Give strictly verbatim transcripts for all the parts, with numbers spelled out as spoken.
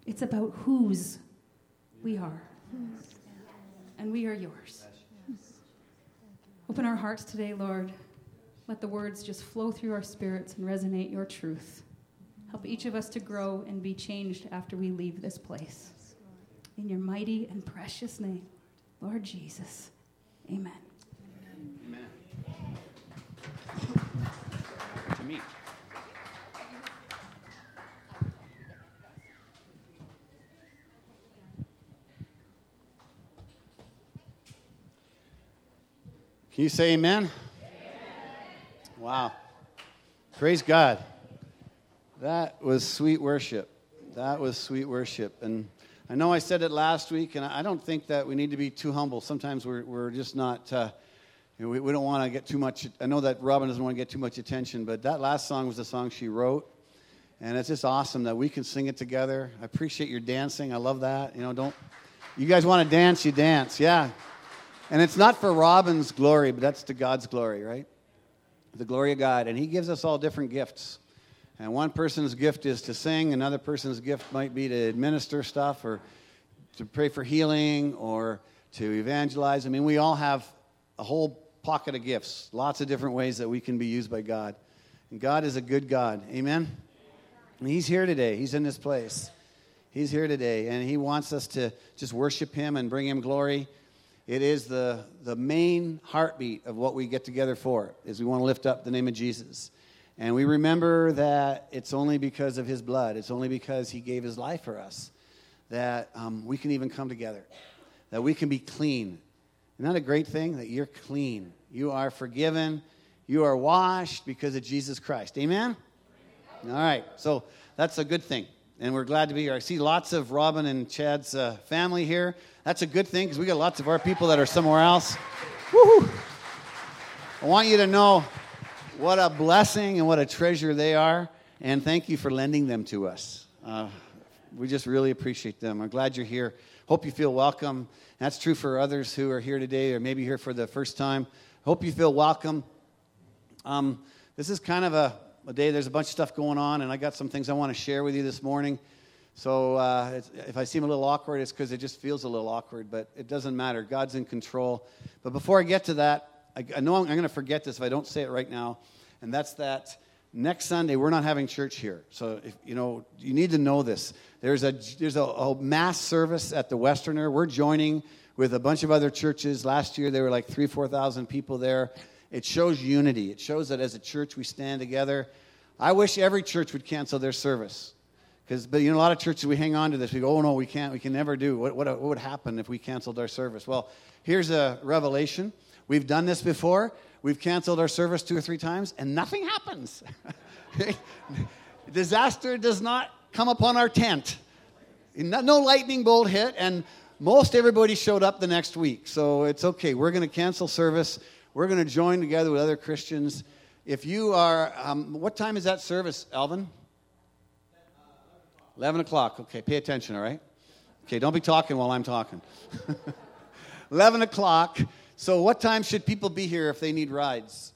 It's about whose we are. And we are yours. Open our hearts today, Lord. Let the words just flow through our spirits and resonate your truth. Help each of us to grow and be changed after we leave this place. In your mighty and precious name, Lord Jesus. Amen. Amen. To me. Can you say amen? Amen? Wow. Praise God. That was sweet worship. That was sweet worship. And I know I said it last week, and I don't think that we need to be too humble. Sometimes we're we're just not, uh, you know, we, we don't want to get too much. I know that Robin doesn't want to get too much attention, but that last song was the song she wrote. And it's just awesome that we can sing it together. I appreciate your dancing. I love that. You know, don't, you guys want to dance, you dance. Yeah. And it's not for Robin's glory, but that's to God's glory, right? The glory of God. And he gives us all different gifts. And one person's gift is to sing. Another person's gift might be to administer stuff or to pray for healing or to evangelize. I mean, we all have a whole pocket of gifts, lots of different ways that we can be used by God. And God is a good God. Amen? And he's here today. He's in this place. He's here today. And he wants us to just worship him and bring him glory. It is the, the main heartbeat of what we get together for, is we want to lift up the name of Jesus. And we remember that it's only because of his blood, it's only because he gave his life for us, that um, we can even come together, that we can be clean. Isn't that a great thing, that you're clean? You are forgiven. You are washed because of Jesus Christ. Amen? All right, so that's a good thing. And we're glad to be here. I see lots of Robin and Chad's uh, family here. That's a good thing because we got lots of our people that are somewhere else. Woo-hoo. I want you to know what a blessing and what a treasure they are. And thank you for lending them to us. Uh, we just really appreciate them. I'm glad you're here. Hope you feel welcome. That's true for others who are here today or maybe here for the first time. Hope you feel welcome. Um, this is kind of a... A day, there's a bunch of stuff going on, and I got some things I want to share with you this morning. So uh, it's, if I seem a little awkward, it's because it just feels a little awkward, but it doesn't matter. God's in control. But before I get to that, I, I know I'm, I'm going to forget this if I don't say it right now, and that's that next Sunday we're not having church here. So if, you know, you need to know this. There's a there's a, a mass service at the Westerner. We're joining with a bunch of other churches. Last year there were like three, four thousand people there. It shows unity. It shows that as a church we stand together. I wish every church would cancel their service. Because, but you know, a lot of churches, we hang on to this. We go, oh, no, we can't. We can never do. What, what, what would happen if we canceled our service? Well, here's a revelation. We've done this before. We've canceled our service two or three times, and nothing happens. Disaster does not come upon our tent. No lightning bolt hit, and most everybody showed up the next week. So it's okay. We're going to cancel service. We're going to join together with other Christians. If you are, um, what time is that service, Alvin? eleven o'clock. Okay, pay attention, all right? Okay, don't be talking while I'm talking. eleven o'clock. So what time should people be here if they need rides?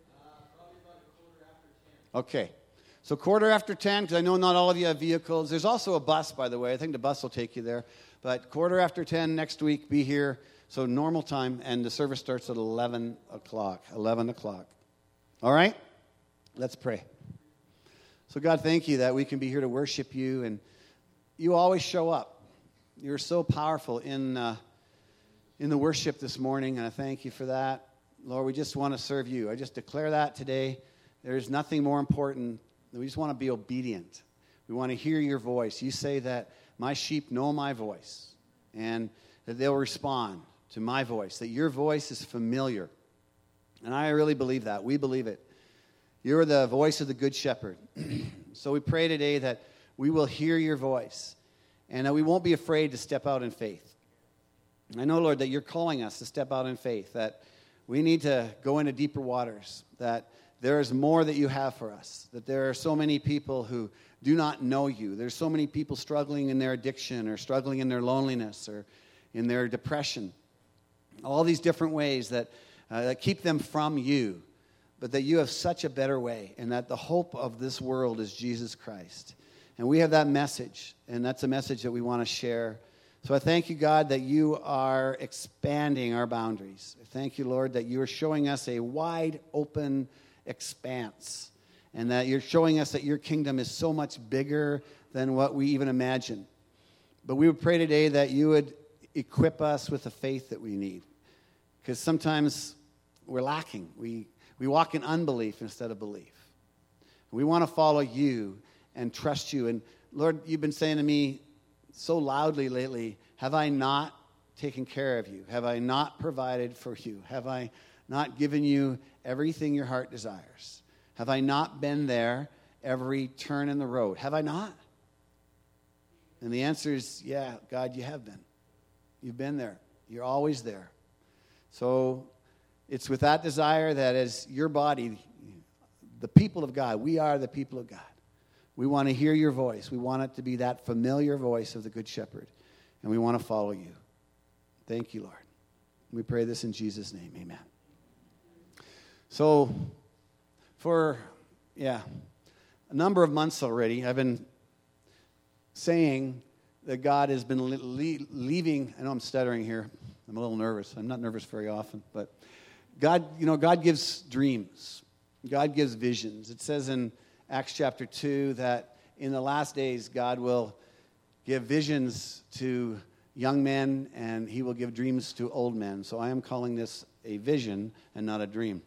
Okay. So quarter after ten, because I know not all of you have vehicles. There's also a bus, by the way. I think the bus will take you there. But quarter after ten next week, be here. So normal time, and the service starts at eleven o'clock. eleven o'clock. All right? Let's pray. So God, thank you that we can be here to worship you, and you always show up. You're so powerful in uh, in the worship this morning, and I thank you for that. Lord, we just want to serve you. I just declare that today. There's nothing more important. We just want to be obedient. We want to hear your voice. You say that my sheep know my voice, and that they'll respond to my voice, that your voice is familiar. And I really believe that. We believe it. You're the voice of the Good Shepherd. So we pray today that we will hear your voice and that we won't be afraid to step out in faith. I know, Lord, that you're calling us to step out in faith, that we need to go into deeper waters, that there is more that you have for us, that there are so many people who do not know you. There's so many people struggling in their addiction or struggling in their loneliness or in their depression. All these different ways that, uh, that keep them from you, but that you have such a better way, and that the hope of this world is Jesus Christ. And we have that message, and that's a message that we want to share. So I thank you, God, that you are expanding our boundaries. I thank you, Lord, that you are showing us a wide open expanse, and that you're showing us that your kingdom is so much bigger than what we even imagine. But we would pray today that you would equip us with the faith that we need, because sometimes we're lacking. We, we walk in unbelief instead of belief. We want to follow you and trust you. And Lord, you've been saying to me so loudly lately, have I not taken care of you? Have I not provided for you? Have I not given you everything your heart desires? Have I not been there every turn in the road? Have I not? And the answer is, yeah, God, you have been. You've been there. You're always there. So it's with that desire that as your body, the people of God, we are the people of God. We want to hear your voice. We want it to be that familiar voice of the Good Shepherd. And we want to follow you. Thank you, Lord. We pray this in Jesus' name. Amen. So for, yeah, a number of months already, I've been saying that God has been le- le- leaving. I know I'm stuttering here. I'm a little nervous. I'm not nervous very often. But God, you know, God gives dreams. God gives visions. It says in Acts chapter two that in the last days God will give visions to young men and he will give dreams to old men. So I am calling this a vision and not a dream.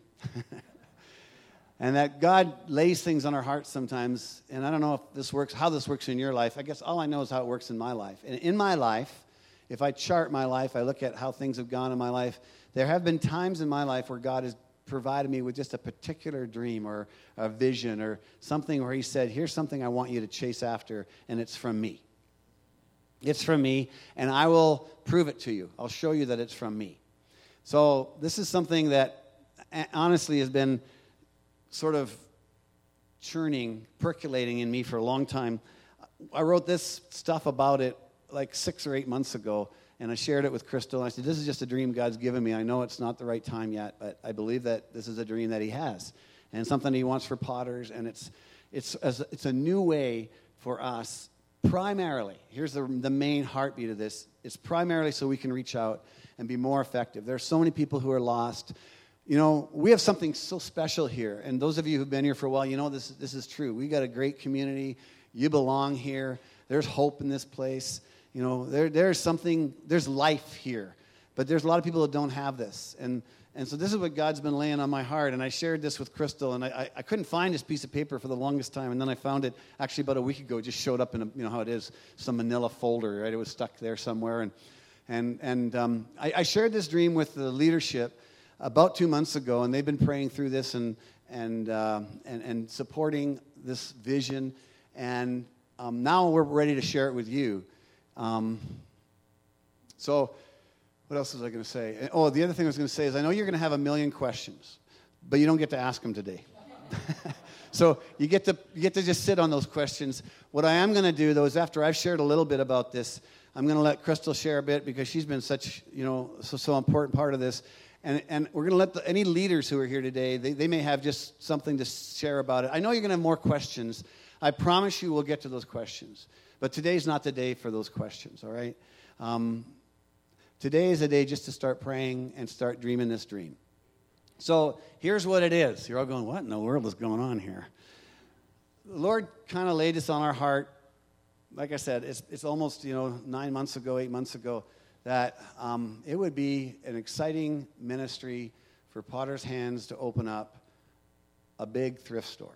And that God lays things on our hearts sometimes, and I don't know if this works, how this works in your life. I guess all I know is how it works in my life. And in my life, if I chart my life, I look at how things have gone in my life, there have been times in my life where God has provided me with just a particular dream or a vision or something where he said, here's something I want you to chase after, and it's from me. It's from me, and I will prove it to you. I'll show you that it's from me. So this is something that honestly has been sort of churning, percolating in me for a long time. I wrote this stuff about it like six or eight months ago, and I shared it with Crystal, and I said, this is just a dream God's given me. I know it's not the right time yet, but I believe that this is a dream that he has, and something he wants for Potters, and it's it's it's a new way for us, primarily. Here's the, the main heartbeat of this. It's primarily so we can reach out and be more effective. There are so many people who are lost. You know, we have something so special here, and those of you who've been here for a while, you know this, this is true. We got a great community. You belong here. There's hope in this place. You know, there there's something, there's life here. But there's a lot of people that don't have this. And and so this is what God's been laying on my heart, and I shared this with Crystal, and I, I, I couldn't find this piece of paper for the longest time, and then I found it actually about a week ago. It just showed up in, a, you know how it is, some manila folder, right? It was stuck there somewhere. And, and, and um, I, I shared this dream with the leadership about two months ago, and they've been praying through this and and uh, and, and supporting this vision. And um, now we're ready to share it with you. Um, so, what else was I going to say? Oh, the other thing I was going to say is I know you're going to have a million questions, but you don't get to ask them today. So you get to you get to just sit on those questions. What I am going to do, though, is after I've shared a little bit about this, I'm going to let Crystal share a bit because she's been such you know so so important part of this. And, and we're going to let the, any leaders who are here today, they, they may have just something to share about it. I know you're going to have more questions. I promise you we'll get to those questions. But today's not the day for those questions, all right? Um, today is a day just to start praying and start dreaming this dream. So here's what it is. You're all going, what in the world is going on here? The Lord kind of laid this on our heart. Like I said, it's, it's almost, you know, nine months ago, eight months ago, that um, it would be an exciting ministry for Potter's Hands to open up a big thrift store.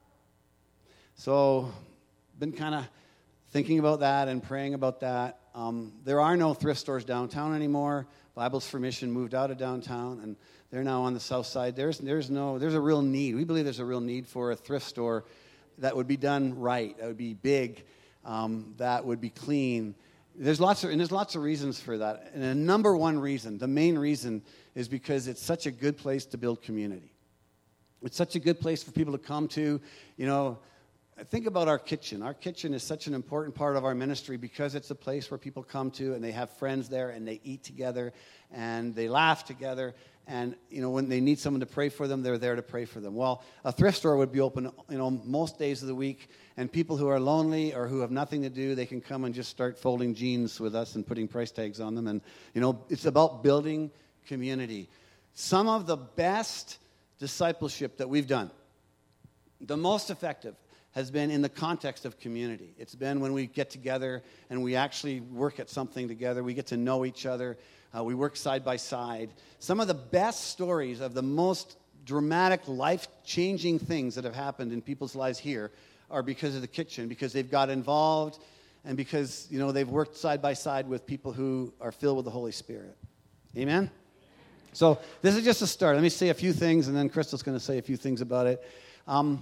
So, been kind of thinking about that and praying about that. Um, there are no thrift stores downtown anymore. Bibles for Mission moved out of downtown, and they're now on the south side. There's there's no there's a real need. We believe there's a real need for a thrift store that would be done right. That would be big. Um, that would be clean. There's lots of, and there's lots of reasons for that. And the number one reason, the main reason, is because it's such a good place to build community. It's such a good place for people to come to. You know, think about our kitchen. Our kitchen is such an important part of our ministry because it's a place where people come to and they have friends there and they eat together and they laugh together. And, you know, when they need someone to pray for them, they're there to pray for them. Well, a thrift store would be open, you know, most days of the week. And people who are lonely or who have nothing to do, they can come and just start folding jeans with us and putting price tags on them. And, you know, it's about building community. Some of the best discipleship that we've done, the most effective, has been in the context of community. It's been when we get together and we actually work at something together. We get to know each other. Uh, we work side by side. Some of the best stories of the most dramatic, life-changing things that have happened in people's lives here are because of the kitchen, because they've got involved and because, you know, they've worked side by side with people who are filled with the Holy Spirit. Amen? So this is just a start. Let me say a few things, and then Crystal's going to say a few things about it. Um,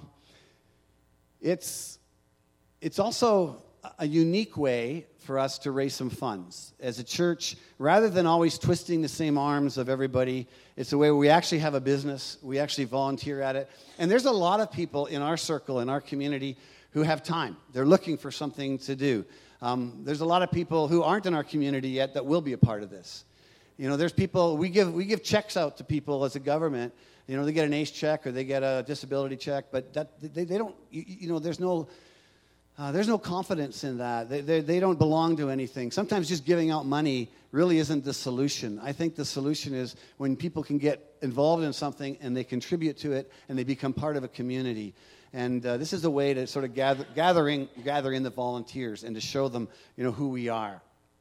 It's it's also a unique way for us to raise some funds. As a church, rather than always twisting the same arms of everybody, it's a way where we actually have a business, we actually volunteer at it. And there's a lot of people in our circle, in our community, who have time. They're looking for something to do. Um, there's a lot of people who aren't in our community yet that will be a part of this. You know, there's people, we give we give checks out to people as a government. You know, they get an ACE check or they get a disability check, but that they, they don't, you, you know, there's no uh, there's no confidence in that. They, they they don't belong to anything. Sometimes just giving out money really isn't the solution. I think the solution is when people can get involved in something and they contribute to it and they become part of a community. And uh, this is a way to sort of gather gathering gather in the volunteers and to show them, you know, who we are.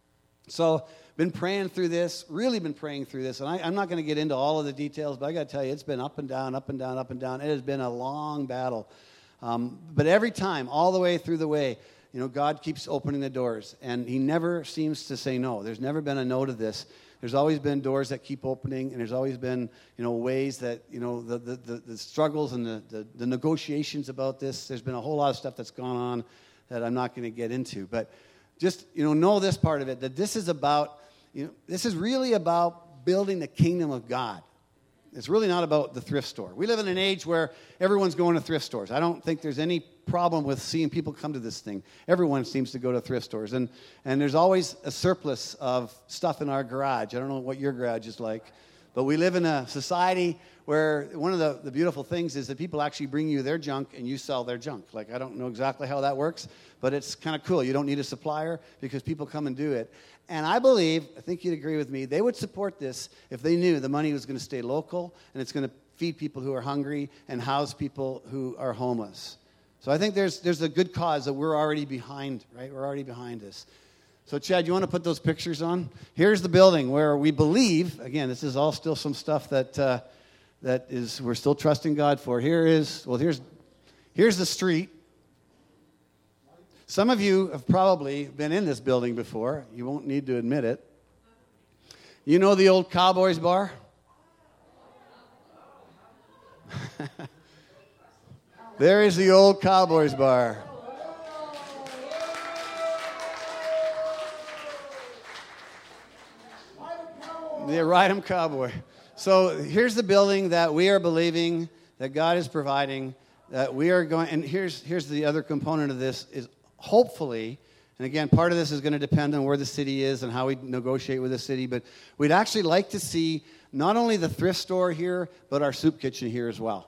So, been praying through this, really been praying through this, and I, I'm not going to get into all of the details, but I got to tell you, it's been up and down, up and down, up and down. It has been a long battle. Um, but every time, all the way through the way, you know, God keeps opening the doors, and he never seems to say no. There's never been a no to this. There's always been doors that keep opening, and there's always been, you know, ways that, you know, the the, the, the struggles and the, the, the negotiations about this. There's been a whole lot of stuff that's gone on that I'm not going to get into. But just, you know, know this part of it, that this is about, you know, this is really about building the kingdom of God. It's really not about the thrift store. We live in an age where everyone's going to thrift stores. I don't think there's any problem with seeing people come to this thing. Everyone seems to go to thrift stores. And, and there's always a surplus of stuff in our garage. I don't know what your garage is like. But we live in a society where one of the, the beautiful things is that people actually bring you their junk and you sell their junk. Like, I don't know exactly how that works, but it's kind of cool. You don't need a supplier because people come and do it. And I believe, I think you'd agree with me, they would support this if they knew the money was going to stay local and it's going to feed people who are hungry and house people who are homeless. So I think there's there's a good cause that we're already behind, right? We're already behind this. So, Chad, you want to put those pictures on? Here's the building where we believe, again, this is all still some stuff that uh, that is we're still trusting God for. Here is, well, here's here's the street. Some of you have probably been in this building before. You won't need to admit it. You know the old Cowboys bar? There is the old Cowboys bar. The Ride 'em Cowboy. So here's the building that we are believing that God is providing, that we are going, and here's here's the other component of this is hopefully, and again, part of this is going to depend on where the city is and how we negotiate with the city, but we'd actually like to see not only the thrift store here, but our soup kitchen here as well.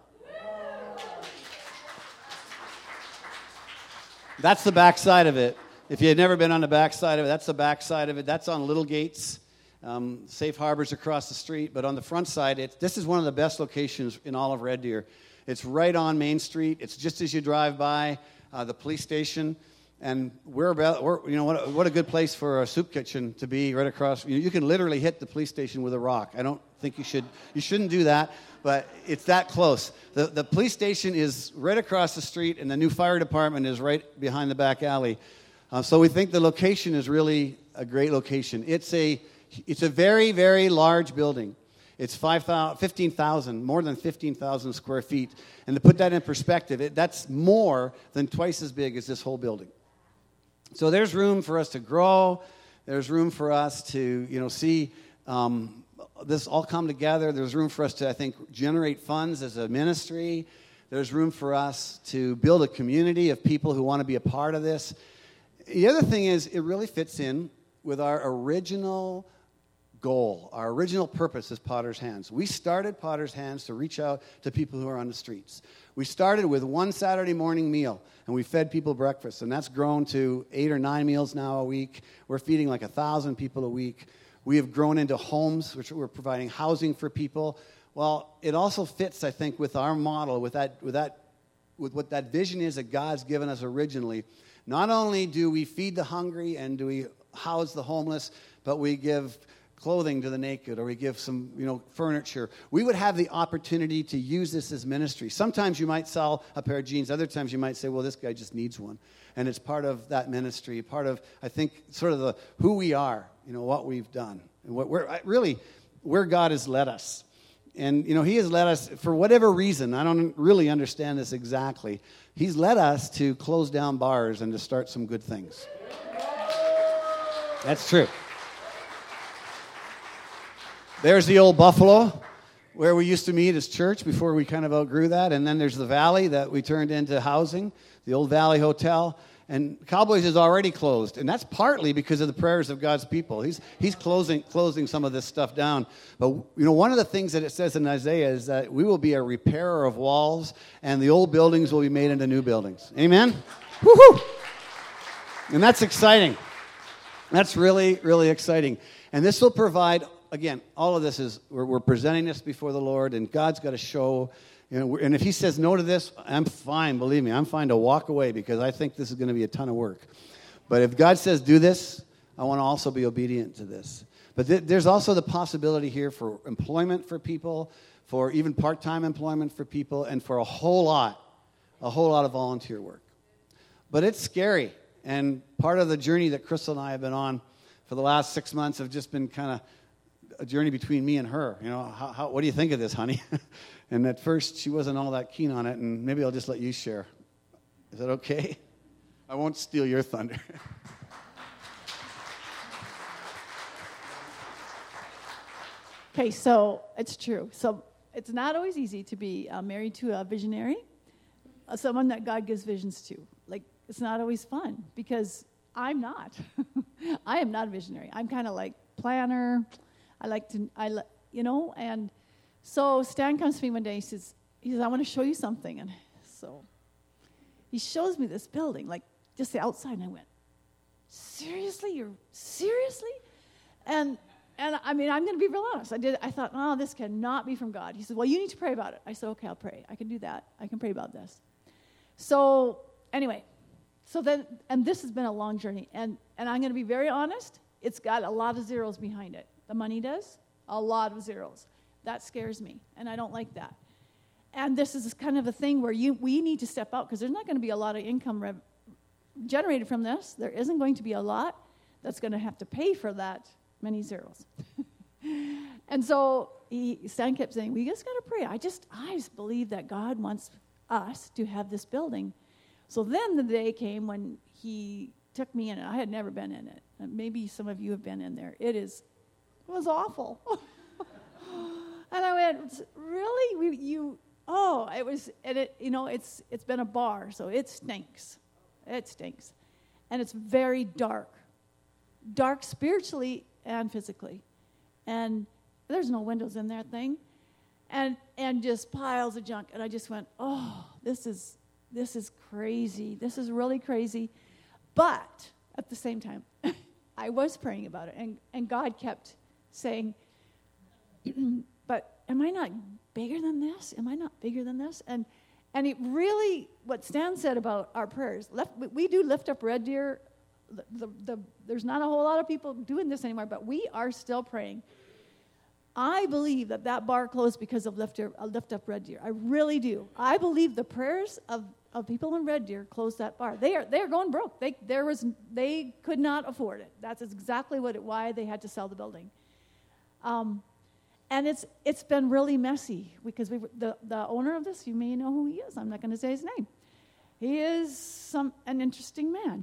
That's the back side of it. If you had never been on the back side of it, that's the back side of it. That's on Little Gates. Um, Safe Harbors across the street, but on the front side, it's, this is one of the best locations in all of Red Deer. It's right on Main Street. It's just as you drive by uh, the police station, and we're about, we're, you know, what a, what a good place for a soup kitchen to be right across. You, you can literally hit the police station with a rock. I don't think you should, you shouldn't do that, but it's that close. The, the police station is right across the street, and the new fire department is right behind the back alley. Uh, so we think the location is really a great location. It's a It's a very, very large building. It's fifteen thousand, more than fifteen thousand square feet. And to put that in perspective, it, that's more than twice as big as this whole building. So there's room for us to grow. There's room for us to, you know, see um, this all come together. There's room for us to, I think, generate funds as a ministry. There's room for us to build a community of people who want to be a part of this. The other thing is, it really fits in with our original goal, our original purpose as Potter's Hands. We started Potter's Hands to reach out to people who are on the streets. We started with one Saturday morning meal, and we fed people breakfast, and that's grown to eight or nine meals now a week. We're feeding like a thousand people a week. We have grown into homes, which we're providing housing for people. Well, it also fits, I think, with our model, with that, with that, with what that vision is that God's given us originally. Not only do we feed the hungry and do we house the homeless, but we give clothing to the naked, or we give some, you know, furniture. We would have the opportunity to use this as ministry. Sometimes you might sell a pair of jeans. Other times you might say, well, this guy just needs one. And it's part of that ministry, part of, I think, sort of the who we are, you know, what we've done, and what we're really where God has led us. And, you know, he has led us, for whatever reason, I don't really understand this exactly, he's led us to close down bars and to start some good things. That's true. There's the old Buffalo, where we used to meet as church before we kind of outgrew that. And then there's the Valley that we turned into housing, the old Valley Hotel. And Cowboys is already closed, and that's partly because of the prayers of God's people. He's he's closing closing some of this stuff down. But, you know, one of the things that it says in Isaiah is that we will be a repairer of walls, and the old buildings will be made into new buildings. Amen? Woo-hoo! And that's exciting. That's really, really exciting. And this will provide, again, all of this is, we're, we're presenting this before the Lord, and God's got to show. You know, and if he says no to this, I'm fine, believe me. I'm fine to walk away because I think this is going to be a ton of work. But if God says do this, I want to also be obedient to this. But th- there's also the possibility here for employment for people, for even part-time employment for people, and for a whole lot, a whole lot of volunteer work. But it's scary. And part of the journey that Crystal and I have been on for the last six months have just been kind of a journey between me and her. You know, how, how, what do you think of this, honey? And at first, she wasn't all that keen on it, and maybe I'll just let you share. Is that okay? I won't steal your thunder. Okay, so it's true. So it's not always easy to be uh, married to a visionary, uh, someone that God gives visions to. Like, it's not always fun, because I'm not. I am not a visionary. I'm kind of like planner. I like to, I li- you know, and so Stan comes to me one day. He says, he says, I want to show you something. And so he shows me this building, like just the outside. And I went, seriously? You're seriously? And and I mean, I'm going to be real honest. I did. I thought, oh, this cannot be from God. He said, well, you need to pray about it. I said, okay, I'll pray. I can do that. I can pray about this. So anyway, so then, and this has been a long journey. And and I'm going to be very honest. It's got a lot of zeros behind it. The money does. A lot of zeros. That scares me, and I don't like that. And this is kind of a thing where you we need to step out, because there's not going to be a lot of income rev- generated from this. There isn't going to be a lot that's going to have to pay for that many zeros. And so he, Stan kept saying, we just got to pray. I just, I just believe that God wants us to have this building. So then the day came when he took me in it. I had never been in it. Maybe some of you have been in there. It is, it was awful. And I went, really? We, you, oh, it was, and it, you know, it's it's been a bar, so it stinks. It stinks. And it's very dark. Dark spiritually and physically. And there's no windows in that thing. And and just piles of junk. And I just went, oh, this is this is crazy. This is really crazy. But at the same time, I was praying about it. And, and God kept saying, but am I not bigger than this? Am I not bigger than this? And and it really, what Stan said about our prayers, left, we do lift up Red Deer. The, the, the, there's not a whole lot of people doing this anymore, but we are still praying. I believe that that bar closed because of lift, uh, lift Up Red Deer. I really do. I believe the prayers of, of people in Red Deer closed that bar. They are they are going broke. They there was they could not afford it. That's exactly what it, why they had to sell the building. Um, and it's it's been really messy because we the the owner of this, you may know who he is. I'm not going to say his name. He is some an interesting man,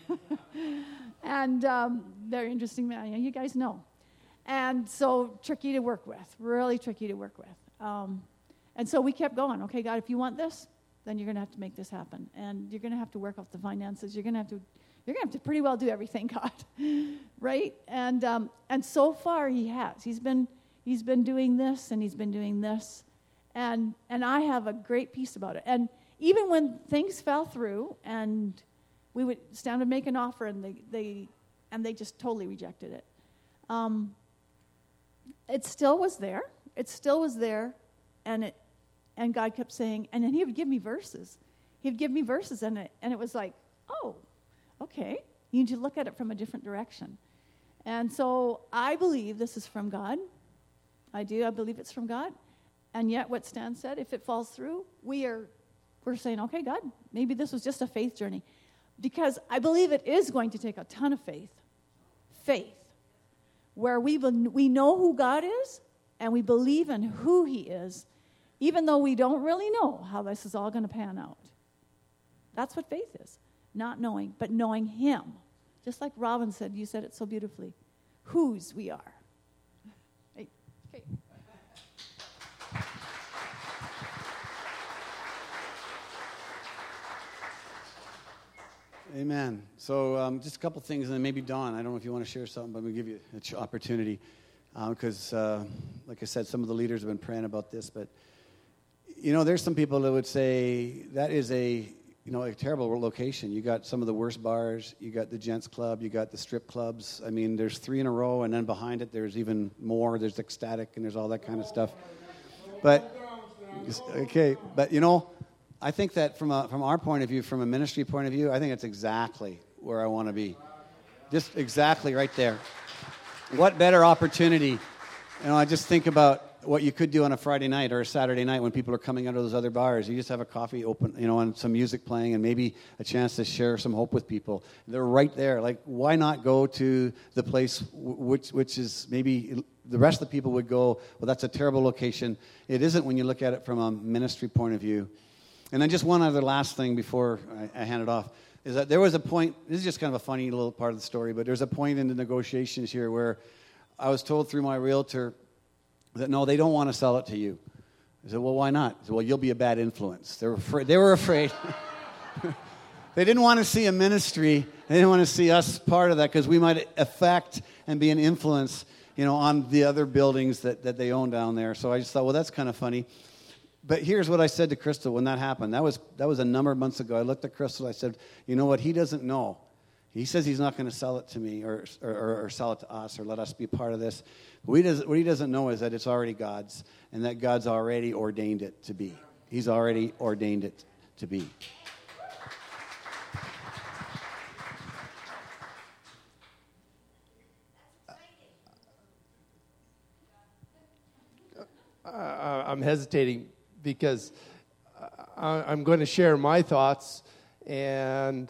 and um, very interesting man. You guys know. And so tricky to work with, really tricky to work with. Um, and so we kept going. Okay, God, if you want this, then you're going to have to make this happen. And you're going to have to work out the finances. You're going to have to, you're going to have to pretty well do everything, God, right? And um, and so far he has. He's been he's been doing this and he's been doing this, and and I have a great peace about it. And even when things fell through, and we would stand and make an offer, and they they and they just totally rejected it. Um, it still was there. It still was there, and it. And God kept saying, and then he would give me verses. He'd give me verses, and it, and it was like, oh, okay. You need to look at it from a different direction. And so I believe this is from God. I do. I believe it's from God. And yet what Stan said, if it falls through, we are, we're saying, okay, God, maybe this was just a faith journey. Because I believe it is going to take a ton of faith. Faith. Where we, we know who God is, and we believe in who he is, even though we don't really know how this is all going to pan out. That's what faith is. Not knowing, but knowing him. Just like Robin said, you said it so beautifully. Whose we are. Hey, okay. Amen. So um, just a couple things, and then maybe Dawn, I don't know if you want to share something, but I'm going to give you an opportunity. Because, uh, uh, like I said, some of the leaders have been praying about this, but you know, there's some people that would say that is a, you know, a terrible location. You got some of the worst bars. You got the Gents Club. You got the strip clubs. I mean, there's three in a row, and then behind it, there's even more. There's Ecstatic, and there's all that kind of stuff. But, okay, but, you know, I think that from a, from our point of view, from a ministry point of view, I think it's exactly where I want to be. Just exactly right there. What better opportunity? You know, I just think about what you could do on a Friday night or a Saturday night when people are coming out of those other bars. You just have a coffee open, you know, and some music playing, and maybe a chance to share some hope with people. They're right there. Like, why not go to the place which which is maybe the rest of the people would go, well, that's a terrible location. It isn't when you look at it from a ministry point of view. And then just one other last thing before I, I hand it off is that there was a point, this is just kind of a funny little part of the story, but there's a point in the negotiations here where I was told through my realtor that, no, they don't want to sell it to you. I said, well, why not? I said, well, you'll be a bad influence. They were afraid. They were afraid. They didn't want to see a ministry. They didn't want to see us part of that because we might affect and be an influence, you know, on the other buildings that, that they own down there. So I just thought, well, that's kind of funny. But here's what I said to Crystal when that happened. That was that was a number of months ago. I looked at Crystal. I said, you know what? He doesn't know. He says he's not going to sell it to me or, or or sell it to us or let us be part of this. What he, does, what he doesn't know is that it's already God's, and that God's already ordained it to be. He's already ordained it to be. Uh, I'm hesitating because I'm going to share my thoughts, and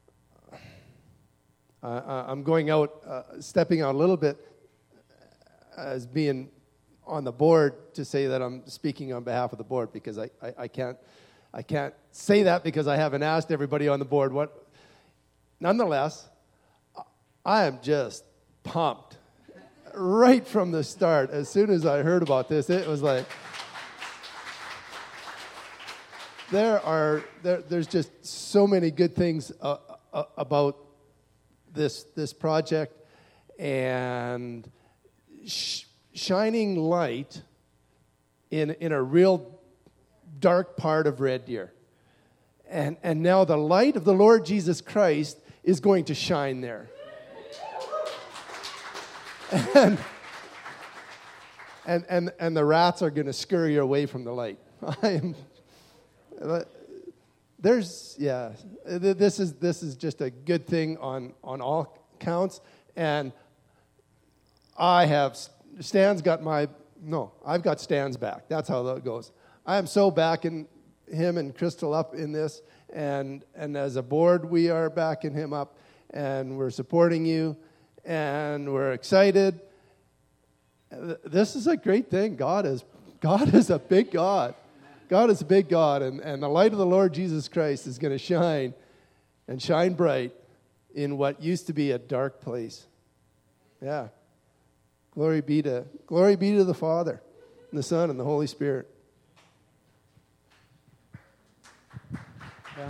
I'm going out, uh, stepping out a little bit as being on the board to say that I'm speaking on behalf of the board, because I, I, I can't I can't say that because I haven't asked everybody on the board what. Nonetheless, I am just pumped right from the start. As soon as I heard about this, it was like there are there, there's just so many good things uh, uh, about this this project, and sh- shining light in in a real dark part of Red Deer, and and now the light of the Lord Jesus Christ is going to shine there. And, and and and the rats are going to scurry away from the light. I am. There's yeah. This is this is just a good thing on on all counts. And I have Stan's got my no. I've got Stan's back. That's how that goes. I am so backing him and Crystal up in this, and and as a board we are backing him up, and we're supporting you. And we're excited. This is a great thing. God is God is a big God. God is a big God, and, and the light of the Lord Jesus Christ is going to shine and shine bright in what used to be a dark place. Yeah. Glory be to glory be to the Father, and the Son, and the Holy Spirit. Yeah.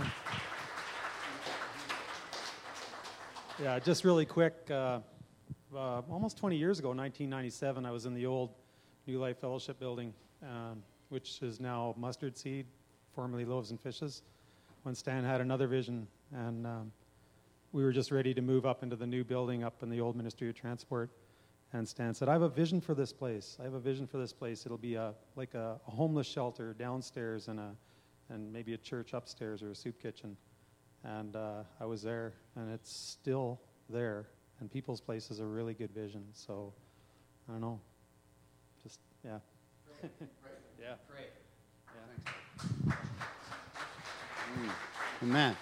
Yeah, just really quick. Uh, uh, almost twenty years ago, nineteen ninety-seven, I was in the old New Life Fellowship building, um, which is now Mustard Seed, formerly Loaves and Fishes, when Stan had another vision. And um, we were just ready to move up into the new building up in the old Ministry of Transport. And Stan said, I have a vision for this place. I have a vision for this place. It'll be a, like a, a homeless shelter downstairs and, a, and maybe a church upstairs or a soup kitchen. And uh, I was there, and it's still there. And People's Place is a really good vision. So, I don't know. Just, yeah. Pray. Pray. Yeah. Pray. Yeah. Mm. Amen.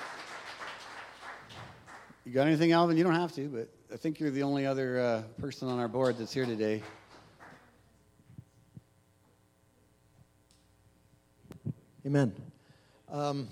You got anything, Alvin? You don't have to, but I think you're the only other uh, person on our board that's here today. Amen. Um,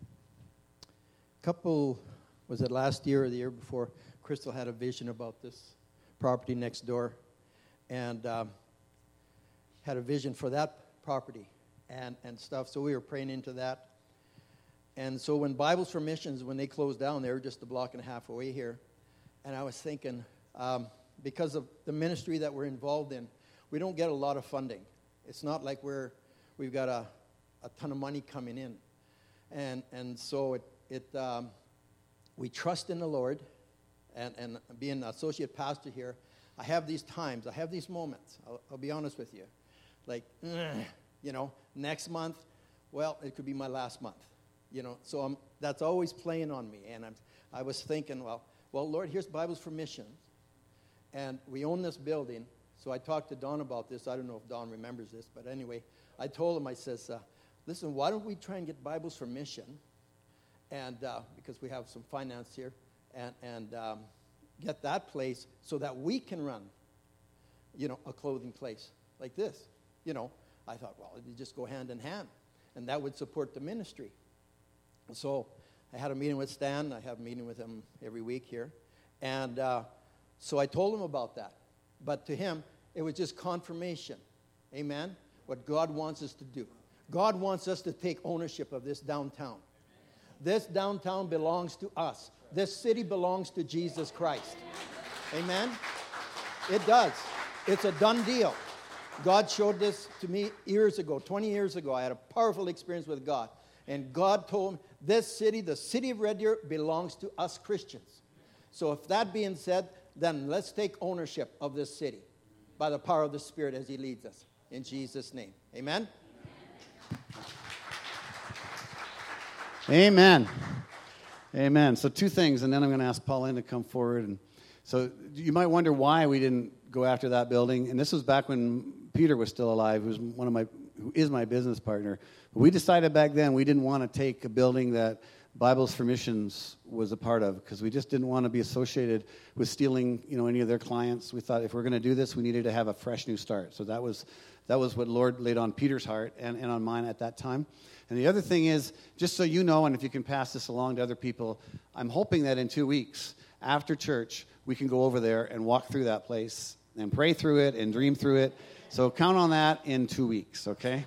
couple, was it last year or the year before, Crystal had a vision about this property next door, and um, had a vision for that property and, and stuff. So we were praying into that. And so when Bibles for Missions, when they closed down, they were just a block and a half away here. And I was thinking, um, because of the ministry that we're involved in, we don't get a lot of funding. It's not like we're, we've got a, a ton of money coming in. And and so it, it um, we trust in the Lord. And, and being an associate pastor here, I have these times, I have these moments. I'll, I'll be honest with you. Like, you know, next month, well, it could be my last month. You know, so I'm, that's always playing on me. And I'm, I was thinking, well, well, Lord, here's Bibles for Missions. And we own this building. So I talked to Don about this. I don't know if Don remembers this. But anyway, I told him, I says, uh, listen, why don't we try and get Bibles for Mission? And uh, because we have some finance here. And, and um, get that place so that we can run, you know, a clothing place like this. You know, I thought, well, it'd just go hand in hand. And that would support the ministry. So I had a meeting with Stan. I have a meeting with him every week here. And uh, so I told him about that. But to him, it was just confirmation. Amen? What God wants us to do. God wants us to take ownership of this downtown. This downtown belongs to us. This city belongs to Jesus Christ. Amen? It does. It's a done deal. God showed this to me years ago, twenty years ago. I had a powerful experience with God. And God told me, this city, the city of Red Deer, belongs to us Christians. So if that being said, then let's take ownership of this city by the power of the Spirit as He leads us. In Jesus' name. Amen? Amen. Amen. So two things, and then I'm going to ask Pauline to come forward. And so you might wonder why we didn't go after that building. And this was back when Peter was still alive, who was one of my, who is my business partner. But we decided back then we didn't want to take a building that Bibles for Missions was a part of, because we just didn't want to be associated with stealing, you know, any of their clients. We thought if we're going to do this, we needed to have a fresh new start. So that was that was what Lord laid on Peter's heart and, and on mine at that time. And the other thing is, just so you know, and if you can pass this along to other people, I'm hoping that in two weeks, after church, we can go over there and walk through that place and pray through it and dream through it. So count on that in two weeks, okay?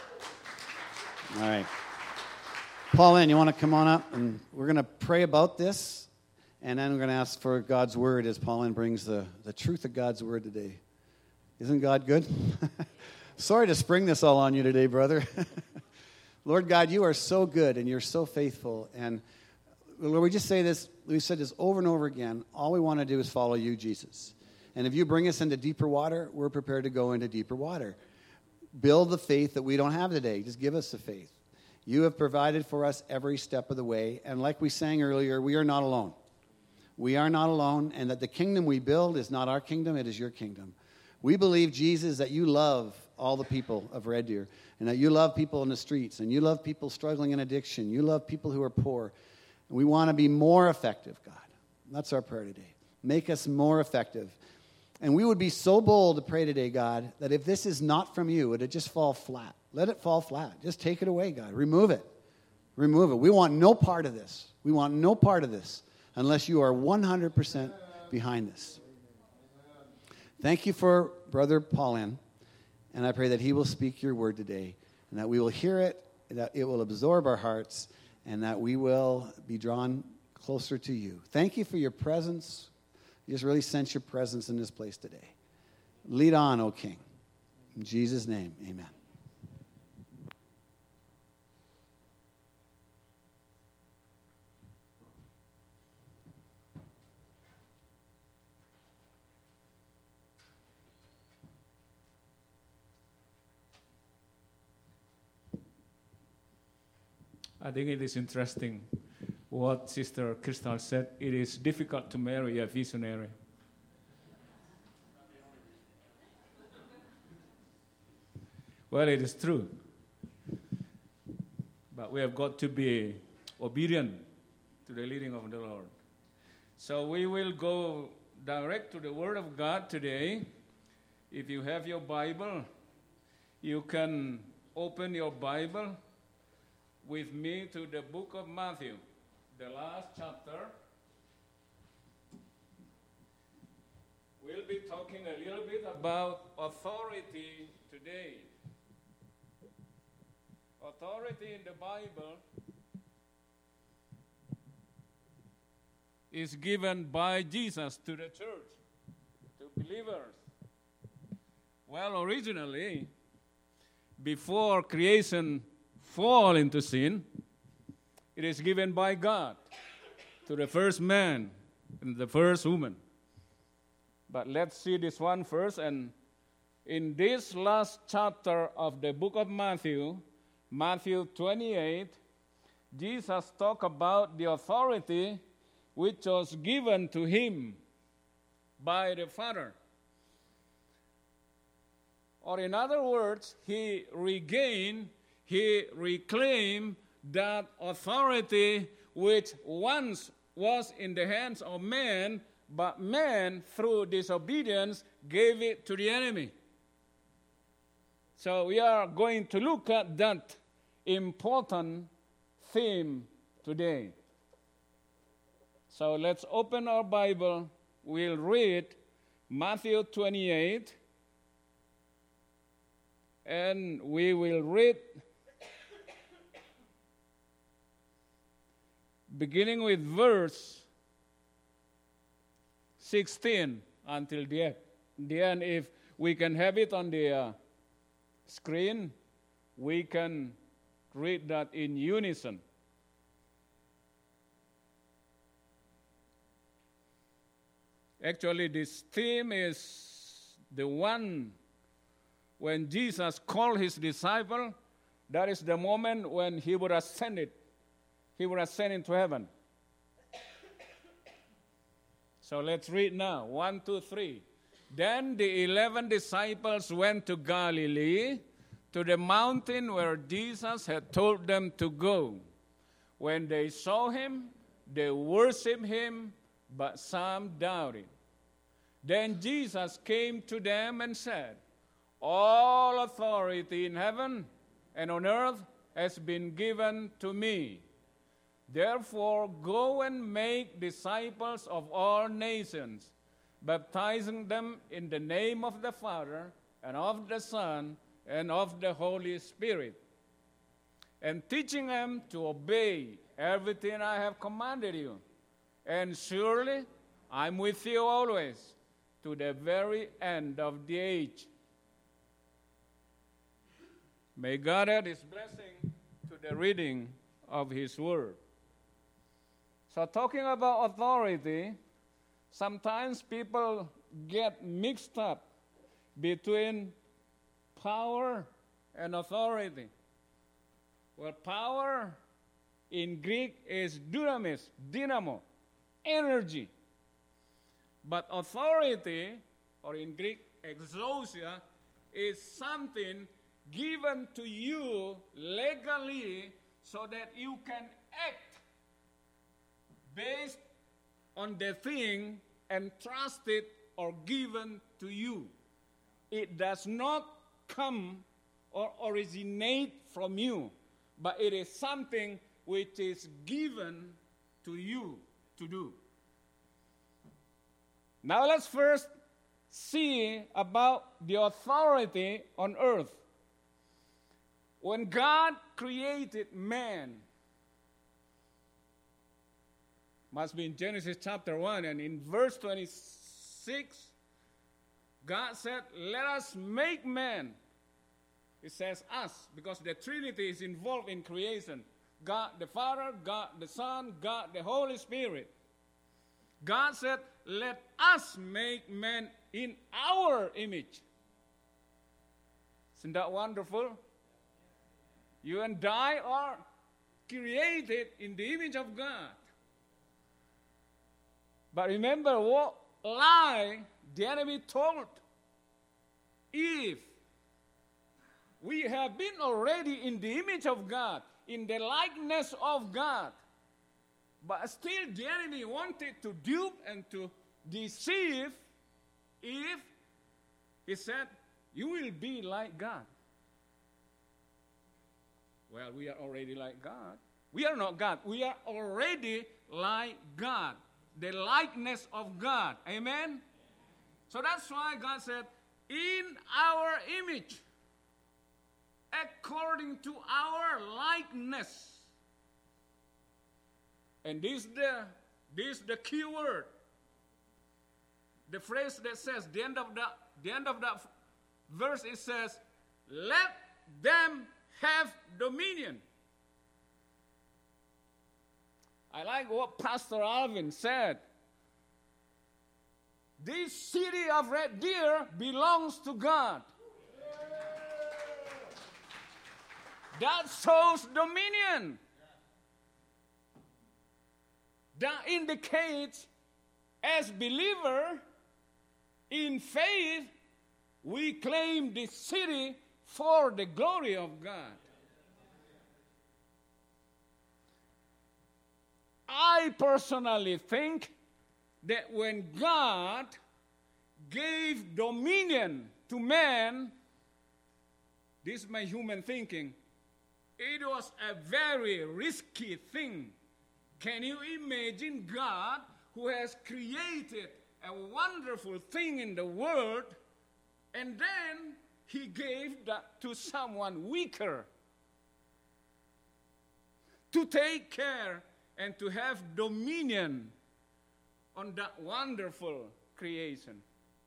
All right. Pauline, you want to come on up? And we're going to pray about this, and then we're going to ask for God's word as Pauline brings the, the truth of God's word today. Isn't God good? Sorry to spring this all on you today, brother. Lord God, you are so good and you're so faithful. And Lord, we just say this, we said this over and over again. All we want to do is follow you, Jesus. And if you bring us into deeper water, we're prepared to go into deeper water. Build the faith that we don't have today. Just give us the faith. You have provided for us every step of the way. And like we sang earlier, we are not alone. We are not alone, and that the kingdom we build is not our kingdom, it is your kingdom. We believe, Jesus, that you love all the people of Red Deer, and that you love people in the streets, and you love people struggling in addiction. You love people who are poor. And we want to be more effective, God. That's our prayer today. Make us more effective. And we would be so bold to pray today, God, that if this is not from you, it would just fall flat. Let it fall flat. Just take it away, God. Remove it. Remove it. We want no part of this. We want no part of this unless you are one hundred percent behind this. Thank you for Brother Paulin, and I pray that he will speak your word today, and that we will hear it, and that it will absorb our hearts, and that we will be drawn closer to you. Thank you for your presence. You just really sense your presence in this place today. Lead on, O King. In Jesus' name, amen. I think it is interesting what Sister Crystal said. It is difficult to marry a visionary. Well, it is true. But we have got to be obedient to the leading of the Lord. So we will go direct to the Word of God today. If you have your Bible, you can open your Bible with me to the book of Matthew, the last chapter. We'll be talking a little bit about authority today. Authority in the Bible is given by Jesus to the church, to believers. Well, originally, before creation fall into sin, it is given by God to the first man and the first woman. But let's see this one first. And in this last chapter of the book of Matthew, Matthew twenty-eight, Jesus talked about the authority which was given to him by the Father. Or in other words, he regained He reclaimed that authority which once was in the hands of man, but man, through disobedience, gave it to the enemy. So we are going to look at that important theme today. So let's open our Bible. We'll read Matthew twenty-eight, and we will read beginning with verse sixteen until the end. The end, if we can have it on the uh, screen, we can read that in unison. Actually, this theme is the one when Jesus called his disciple. That is the moment when he would ascend it. He would ascend into heaven. So let's read now. One, two, three. Then the eleven disciples went to Galilee, to the mountain where Jesus had told them to go. When they saw him, they worshipped him, but some doubted. Then Jesus came to them and said, "All authority in heaven and on earth has been given to me. Therefore, go and make disciples of all nations, baptizing them in the name of the Father and of the Son and of the Holy Spirit, and teaching them to obey everything I have commanded you. And surely I'm with you always, to the very end of the age." May God add his blessing to the reading of his word. So talking about authority, sometimes people get mixed up between power and authority. Well, power in Greek is dunamis, dynamo, energy. But authority, or in Greek, exousia, is something given to you legally so that you can act based on the thing entrusted or given to you. It does not come or originate from you, but it is something which is given to you to do. Now let's first see about the authority on earth. When God created man, Must be in Genesis chapter one. And in verse twenty-six, God said, let us make man. It says us, because the Trinity is involved in creation. God the Father, God the Son, God the Holy Spirit. God said, let us make man in our image. Isn't that wonderful? You and I are created in the image of God. But remember what lie the enemy told Eve. We have been already in the image of God, in the likeness of God. But still the enemy wanted to dupe and to deceive Eve. He said, you will be like God. Well, we are already like God. We are not God. We are already like God. The likeness of God. Amen? So that's why God said, in our image, according to our likeness. And this is the, this is the key word. The phrase that says, the end of that, the end of that verse, it says, let them have dominion. I like what Pastor Alvin said. This city of Red Deer belongs to God. That shows dominion. That indicates, as believer, in faith, we claim the city for the glory of God. I personally think that when God gave dominion to man, this is my human thinking, it was a very risky thing. Can you imagine God, who has created a wonderful thing in the world, and then he gave that to someone weaker to take care and to have dominion on that wonderful creation?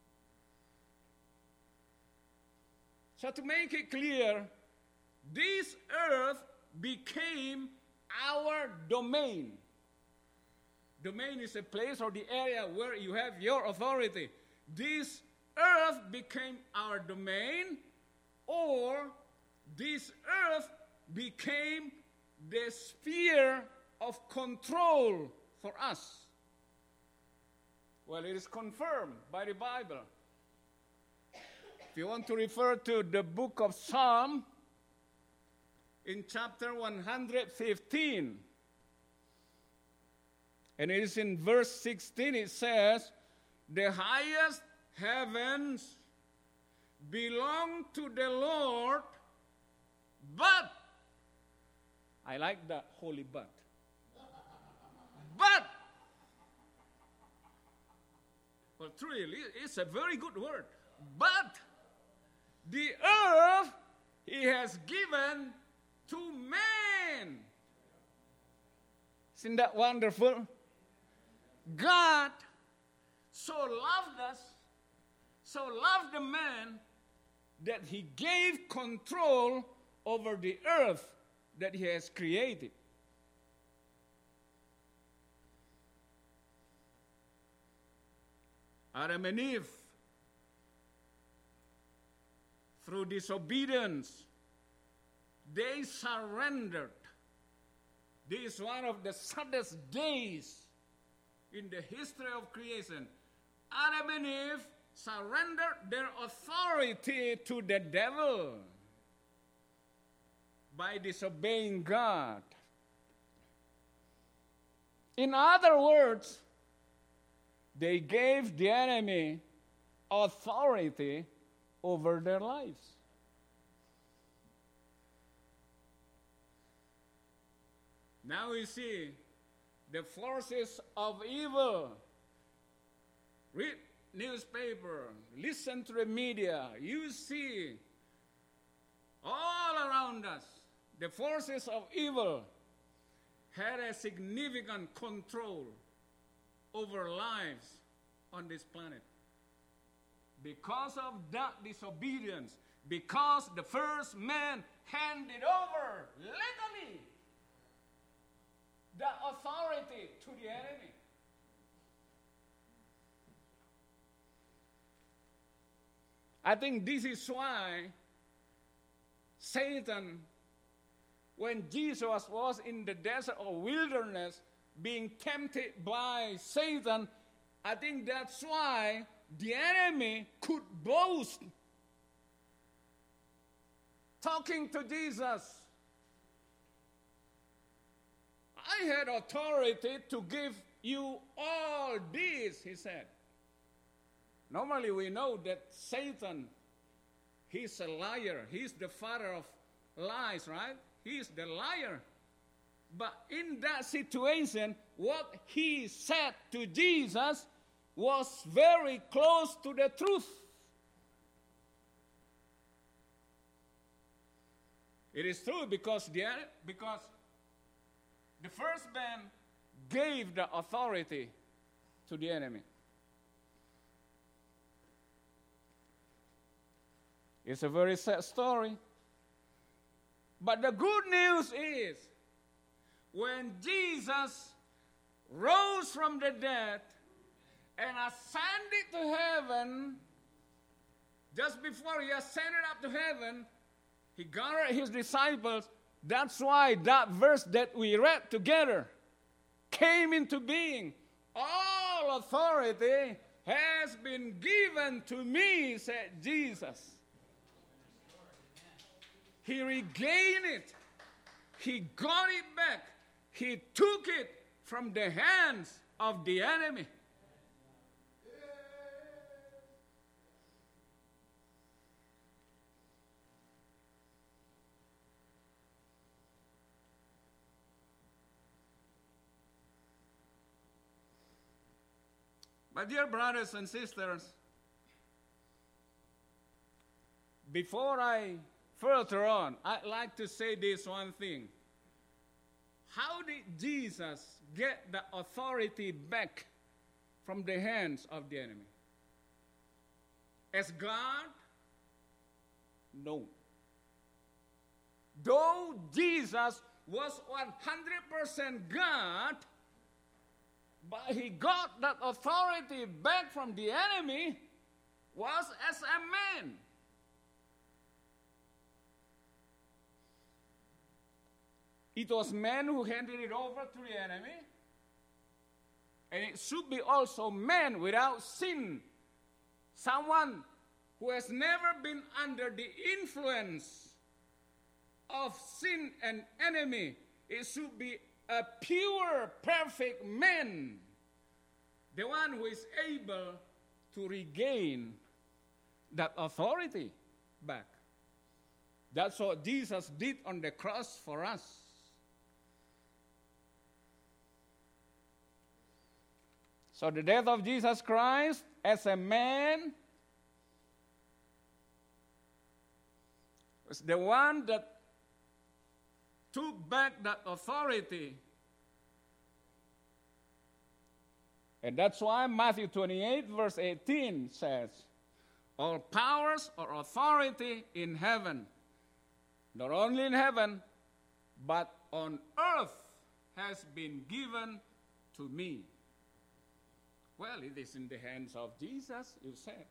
So to make it clear, this earth became our domain. Domain is a place or the area where you have your authority. This earth became our domain, or this earth became the sphere of control for us. Well, it is confirmed by the Bible. If you want to refer to the book of Psalm, in chapter one hundred fifteen, and it is in verse sixteen, it says, the highest heavens belong to the Lord, but, I like that holy but, but, well, truly, it's a very good word, but the earth he has given to man. Isn't that wonderful? God so loved us, so loved the man, that he gave control over the earth that he has created. Adam and Eve, through disobedience, they surrendered. This is one of the saddest days in the history of creation. Adam and Eve surrendered their authority to the devil by disobeying God. In other words, they gave the enemy authority over their lives. Now we see the forces of evil. Read newspaper, listen to the media. You see all around us, the forces of evil had a significant control over lives on this planet. Because of that disobedience, because the first man handed over legally the authority to the enemy. I think this is why Satan, when Jesus was in the desert or wilderness being tempted by Satan, I think that's why the enemy could boast, talking to Jesus. I had authority to give you all this, he said. Normally we know that Satan, he's a liar. He's the father of lies, right? He's the liar. But in that situation, what he said to Jesus was very close to the truth. It is true because the, because the first man gave the authority to the enemy. It's a very sad story. But the good news is, when Jesus rose from the dead and ascended to heaven, just before he ascended up to heaven, he gathered his disciples. That's why that verse that we read together came into being. All authority has been given to me, said Jesus. He regained it. He got it back. He took it from the hands of the enemy. My dear brothers and sisters, before I further on, I'd like to say this one thing. How did Jesus get the authority back from the hands of the enemy? As God? No. Though Jesus was one hundred percent God, but he got that authority back from the enemy, was as a man. It was man who handed it over to the enemy. And it should be also man without sin. Someone who has never been under the influence of sin and enemy. It should be a pure, perfect man. The one who is able to regain that authority back. That's what Jesus did on the cross for us. So the death of Jesus Christ as a man was the one that took back that authority. And that's why Matthew twenty-eight verse eighteen says, all powers or authority in heaven, not only in heaven, but on earth has been given to me. Well, it is in the hands of Jesus, you said.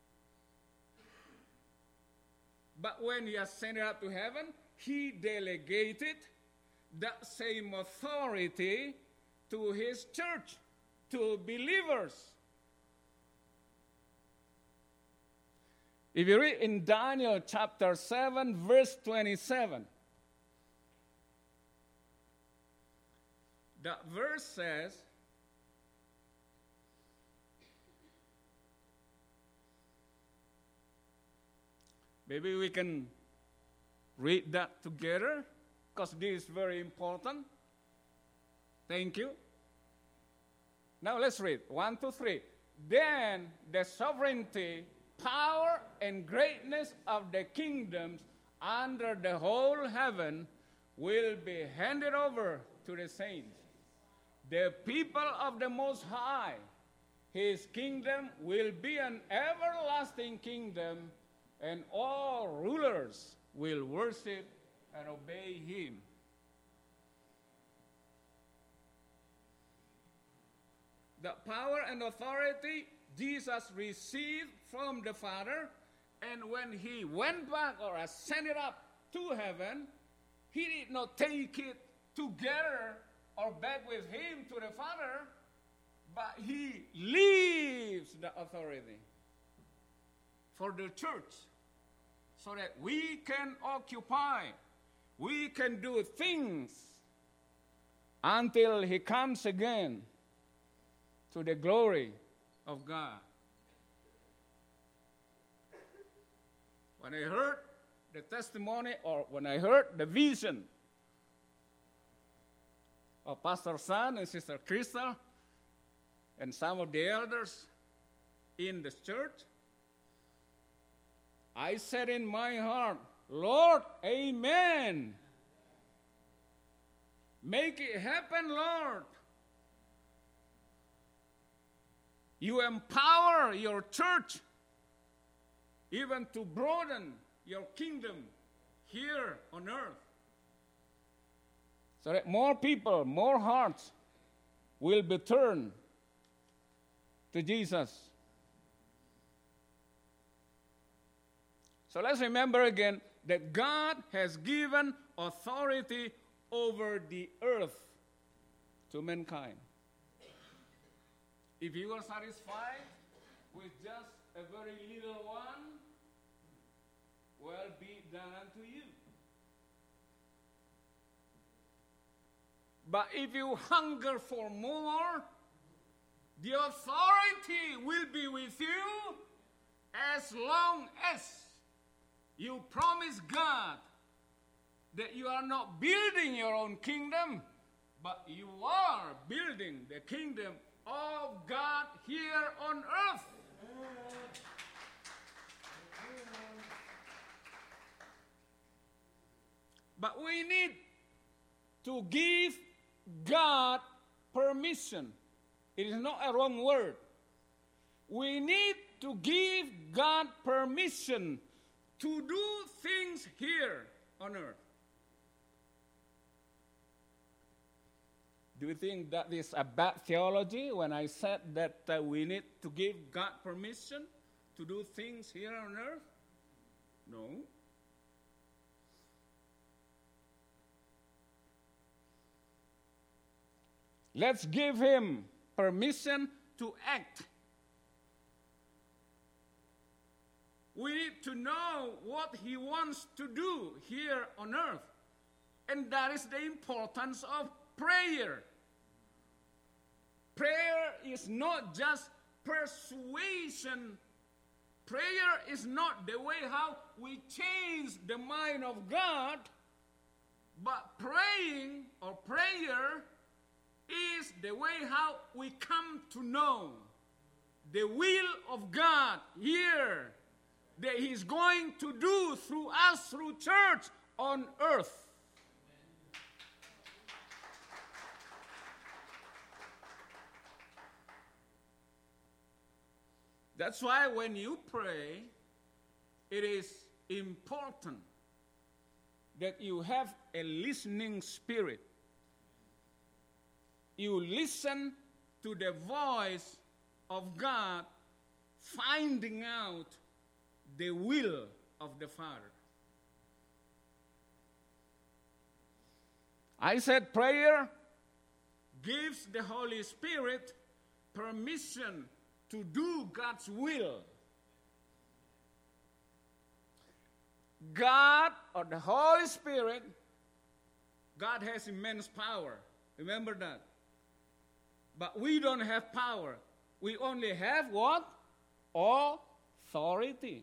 But when he ascended up to heaven, he delegated that same authority to his church, to believers. If you read in Daniel chapter seven, verse twenty-seven, that verse says, maybe we can read that together, because this is very important. Thank you. Now let's read. One, two, three. Then the sovereignty, power, and greatness of the kingdoms under the whole heaven will be handed over to the saints. the people of the Most High. His kingdom will be an everlasting kingdom, and all rulers will worship and obey him. The power and authority Jesus received from the Father, and when he went back or ascended up to heaven, he did not take it together or back with him to the Father, but he leaves the authority for the church so that we can occupy, we can do things until he comes again to the glory of God. When I heard the testimony, or when I heard the vision of Pastor San and Sister Crystal and some of the elders in the church, I said in my heart, Lord, amen. Make it happen, Lord. You empower your church even to broaden your kingdom here on earth, so that more people, more hearts will be turned to Jesus. So let's remember again that God has given authority over the earth to mankind. If you are satisfied with just a very little one, well, be done unto you. But if you hunger for more, the authority will be with you as long as you promise God that you are not building your own kingdom, but you are building the kingdom of God here on earth. But we need to give God permission. It is not a wrong word. We need to give God permission to do things here on earth. Do you think that is a bad theology when I said that uh, we need to give God permission to do things here on earth? No. Let's give him permission to act. We need to know what he wants to do here on earth. And that is the importance of prayer. Prayer is not just persuasion. Prayer is not the way how we change the mind of God, but praying or prayer is the way how we come to know the will of God here, that he's going to do through us, through church on earth. That's why when you pray, it is important that you have a listening spirit. You listen to the voice of God, finding out the will of the Father. I said prayer gives the Holy Spirit permission to do God's will. God, or the Holy Spirit, God has immense power. Remember that. But we don't have power. We only have what? Authority.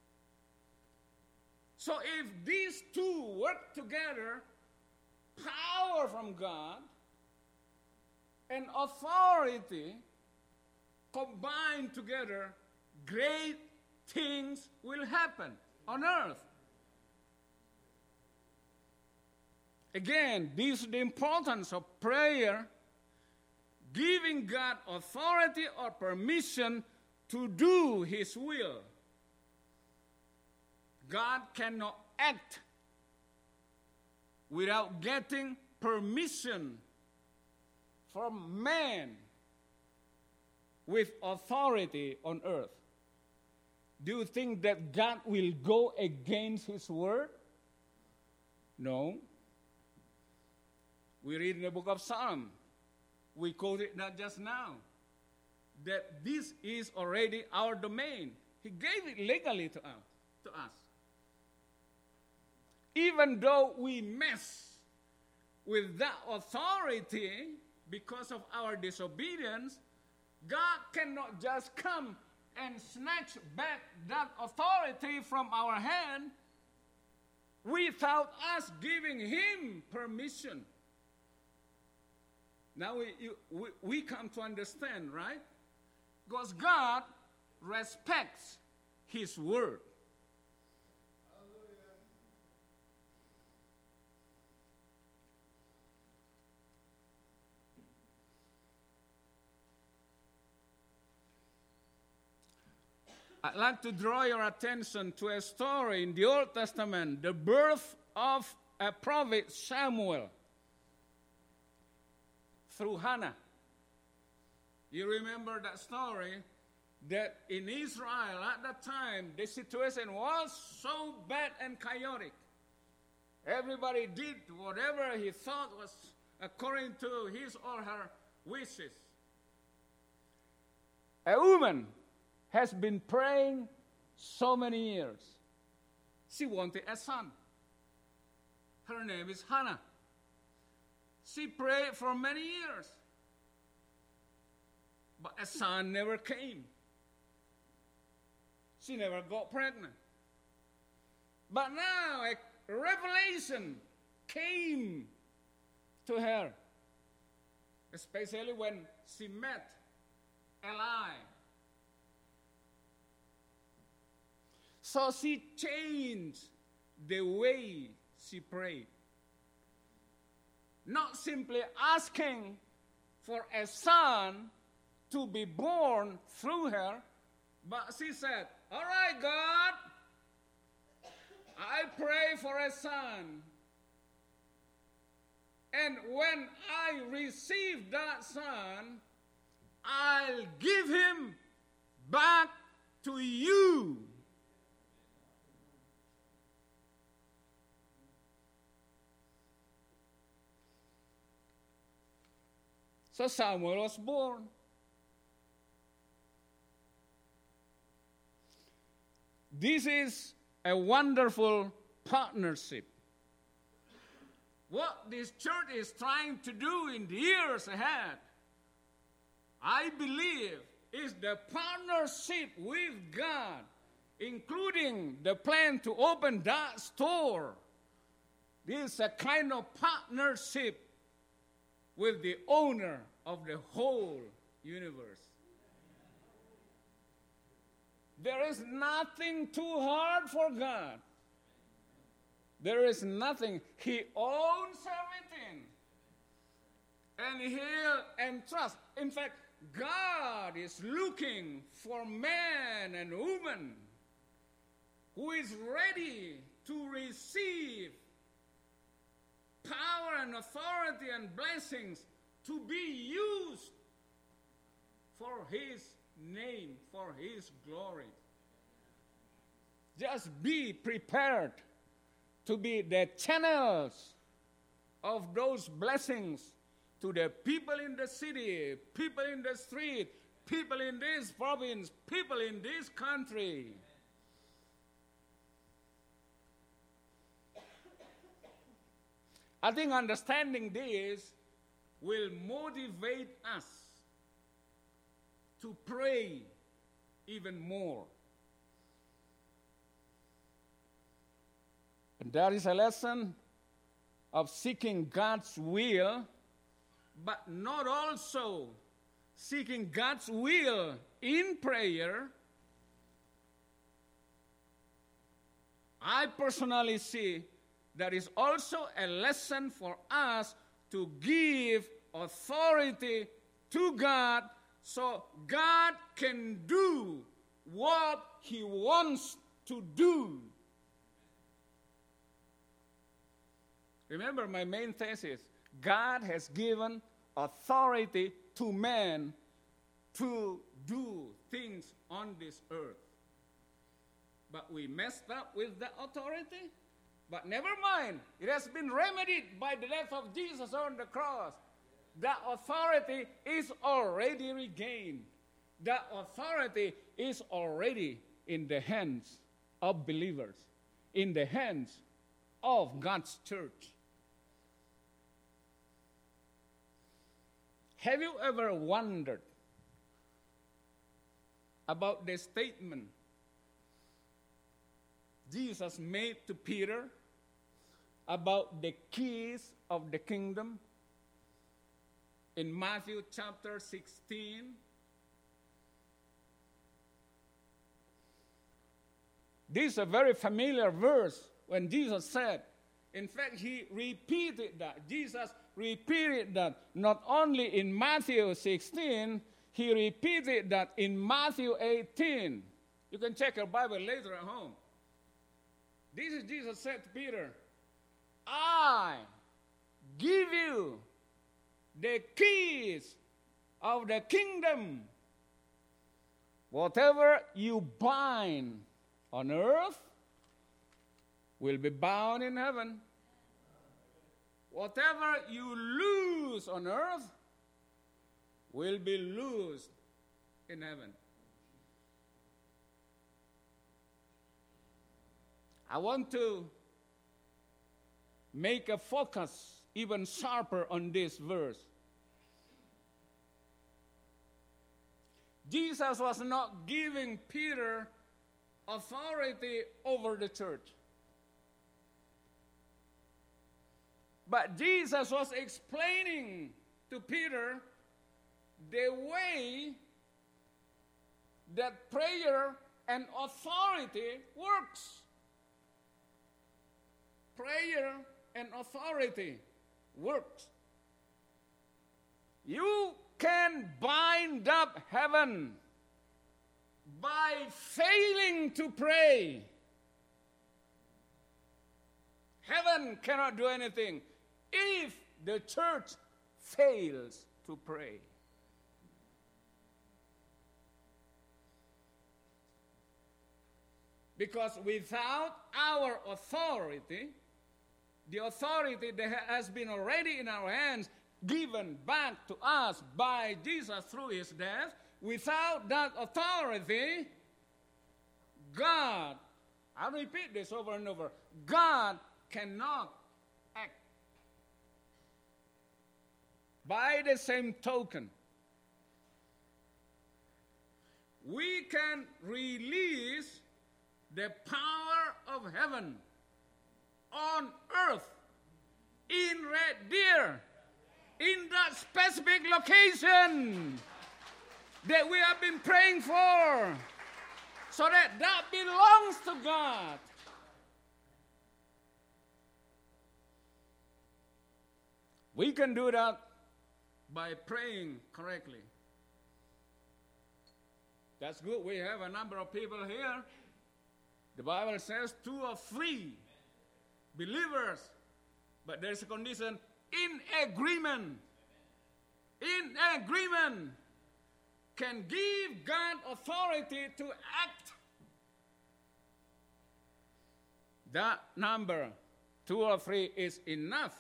So if these two work together, power from God and authority combined together, great things will happen on earth. Again, this is the importance of prayer giving God authority or permission to do His will. God cannot act without getting permission from man with authority on earth. Do you think that God will go against His word? No. We read in the book of Psalms, we quoted that just now, that this is already our domain. He gave it legally to us. To us. Even though we mess with that authority because of our disobedience, God cannot just come and snatch back that authority from our hand without us giving Him permission. Now we, you, we, we come to understand, right? Because God respects His word. I'd like to draw your attention to a story in the Old Testament, the birth of a prophet Samuel through Hannah. You remember that story, that in Israel at that time, the situation was so bad and chaotic. Everybody did whatever he thought was according to his or her wishes. A woman has been praying so many years. She wanted a son. Her name is Hannah. She prayed for many years, but a son never came. She never got pregnant. But now a revelation came to her, especially when she met Eli. So she changed the way she prayed. Not simply asking for a son to be born through her, but she said, all right, God, I pray for a son. And when I receive that son, I'll give him back to you. So Samuel was born. This is a wonderful partnership. What this church is trying to do in the years ahead, I believe, is the partnership with God, including the plan to open that store. This is a kind of partnership with the owner of the whole universe. There is nothing too hard for God. There is nothing. He owns everything. And He'll entrust. In fact, God is looking for man and woman who is ready to receive power and authority and blessings to be used for His name, for His glory. Just be prepared to be the channels of those blessings to the people in the city, people in the street, people in this province, people in this country. I think understanding this will motivate us to pray even more. And there is a lesson of seeking God's will, but not also seeking God's will in prayer. I personally see there is also a lesson for us to give authority to God so God can do what he wants to do. Remember my main thesis. God has given authority to man to do things on this earth. But we messed up with the authority. But never mind. It has been remedied by the death of Jesus on the cross. The authority is already regained. The authority is already in the hands of believers, in the hands of God's church. Have you ever wondered about the statement Jesus made to Peter about the keys of the kingdom in Matthew chapter sixteen? This is a very familiar verse when Jesus said, in fact, he repeated that. Jesus repeated that not only in Matthew sixteen, he repeated that in Matthew eighteen. You can check your Bible later at home. This is Jesus said to Peter, I give you the keys of the kingdom. Whatever you bind on earth will be bound in heaven. Whatever you loose on earth will be loosed in heaven. I want to make a focus even sharper on this verse. Jesus was not giving Peter authority over the church. But Jesus was explaining to Peter the way that prayer and authority works. Prayer and authority works. You can bind up heaven by failing to pray. Heaven cannot do anything if the church fails to pray. Because without our authority, the authority that has been already in our hands, given back to us by Jesus through his death, without that authority, God, I'll repeat this over and over, God cannot act. By the same token, we can release the power of heaven on earth in Red Deer, in that specific location that we have been praying for, so that that belongs to God. We can do that by praying correctly. That's good. We have a number of people here. The Bible says two or three believers, but there's a condition, in agreement. In agreement can give God authority to act. That number, two or three, is enough.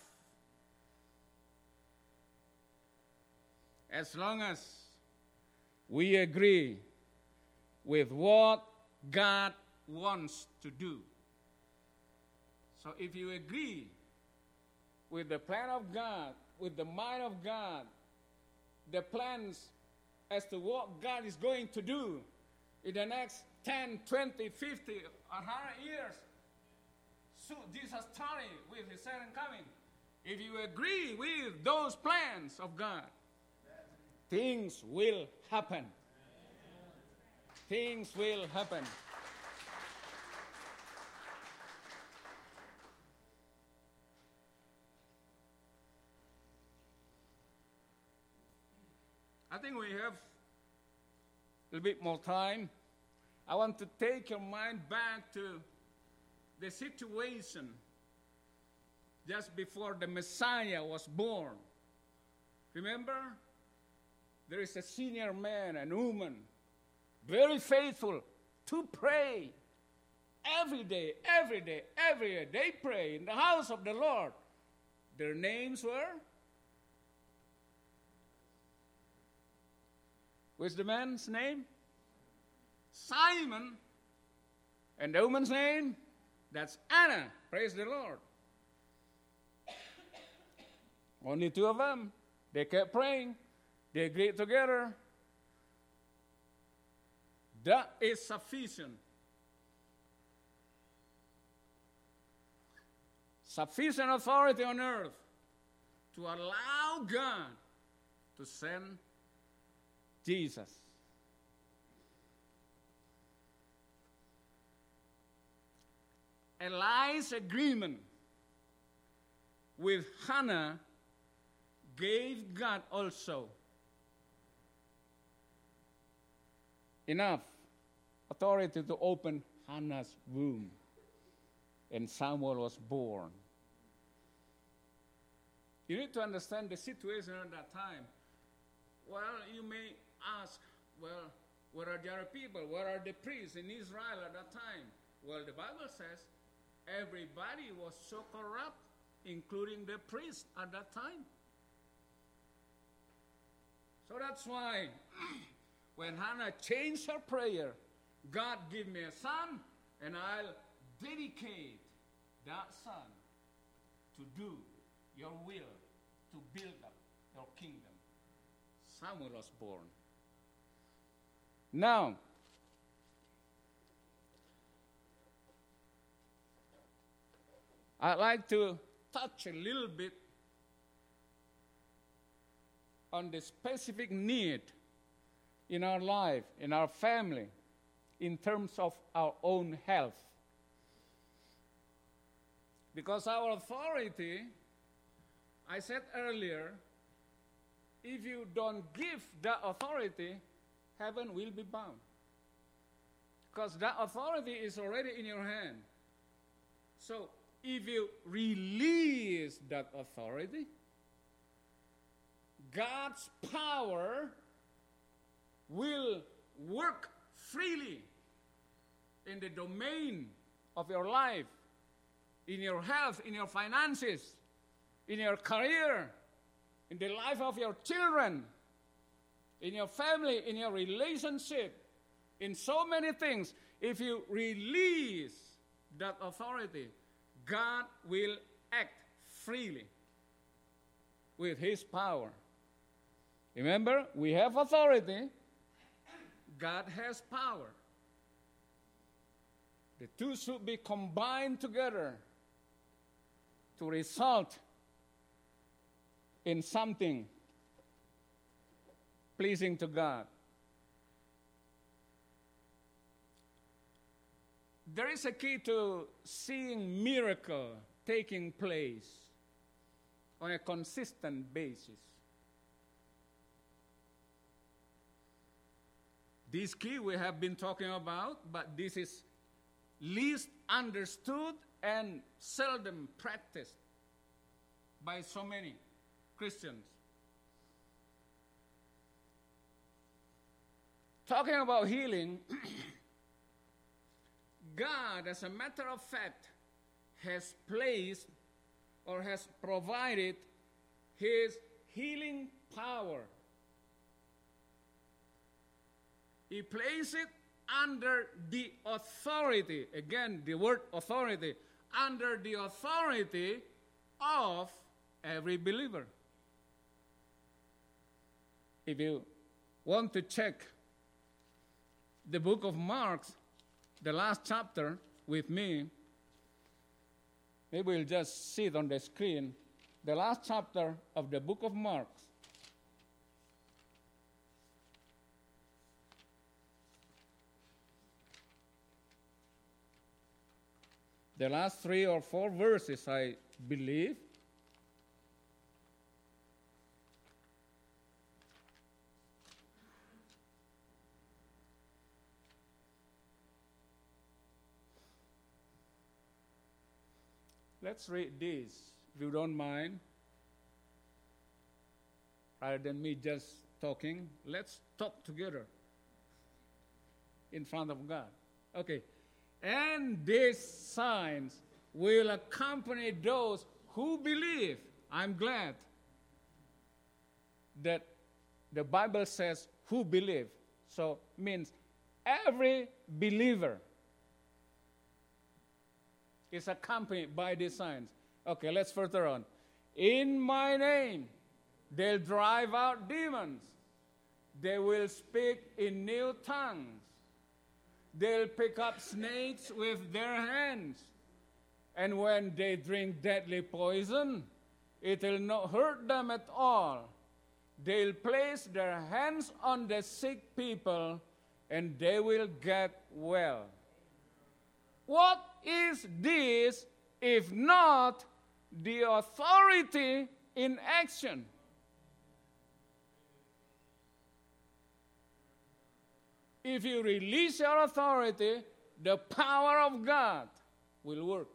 As long as we agree with what God wants to do. So if you agree with the plan of God, with the mind of God, the plans as to what God is going to do in the next ten, twenty, fifty, one hundred years, so Jesus tarry with his second coming. If you agree with those plans of God, things will happen. Things will happen. I think we have a little bit more time. I want to take your mind back to the situation just before the Messiah was born. Remember? There is a senior man and woman, very faithful to pray. Every day, every day, every day, they pray in the house of the Lord. Their names were? What's the man's name? Simon. And the woman's name? That's Anna. Praise the Lord. Only two of them. They kept praying. They agreed together. That is sufficient. Sufficient authority on earth to allow God to send Jesus. Eli's agreement with Hannah gave God also enough authority to open Hannah's womb, and Samuel was born. You need to understand the situation at that time. Well, you may ask, well, where are the other people? Where are the priests in Israel at that time? Well, the Bible says everybody was so corrupt, including the priests at that time. So that's why when Hannah changed her prayer, God, give me a son, and I'll dedicate that son to do your will, to build up your kingdom. Samuel was born. Now, I'd like to touch a little bit on the specific need in our life, in our family, in terms of our own health. Because our authority, I said earlier, if you don't give that authority, heaven will be bound. Because that authority is already in your hand. So, if you release that authority, God's power will work freely in the domain of your life, in your health, in your finances, in your career, in the life of your children, in your family, in your relationship, in so many things. If you release that authority, God will act freely with His power. Remember, we have authority. God has power. The two should be combined together to result in something pleasing to God. There is a key to seeing miracle taking place on a consistent basis. This key we have been talking about, but this is least understood and seldom practiced by so many Christians. Talking about healing, God, as a matter of fact, has placed or has provided His healing power. He placed it under the authority, again, the word authority, under the authority of every believer. If you want to check the book of Mark, the last chapter with me, maybe we'll just see it on the screen, the last chapter of the book of Mark. The last three or four verses, I believe. let's read this, if you don't mind. Rather than me just talking, let's talk together in front of God. Okay. And these signs will accompany those who believe. I'm glad that the Bible says who believe. So means every believer is accompanied by these signs. Okay, let's further on. In my name, they'll drive out demons. They will speak in new tongues. They'll pick up snakes with their hands. And when they drink deadly poison, it will not hurt them at all. They'll place their hands on the sick people, and they will get well. What is this if not the authority in action? If you release your authority, the power of God will work.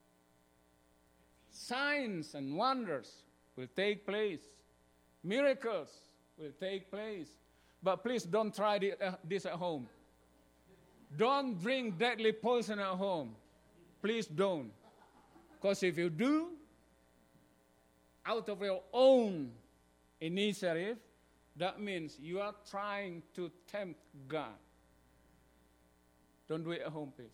Signs and wonders will take place. Miracles will take place. But please don't try this at home. Don't drink deadly poison at home. Please don't. Because if you do, out of your own initiative, that means you are trying to tempt God. Don't do it at home, please.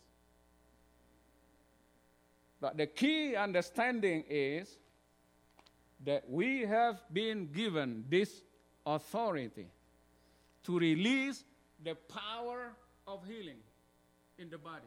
But the key understanding is that we have been given this authority to release the power of healing in the body,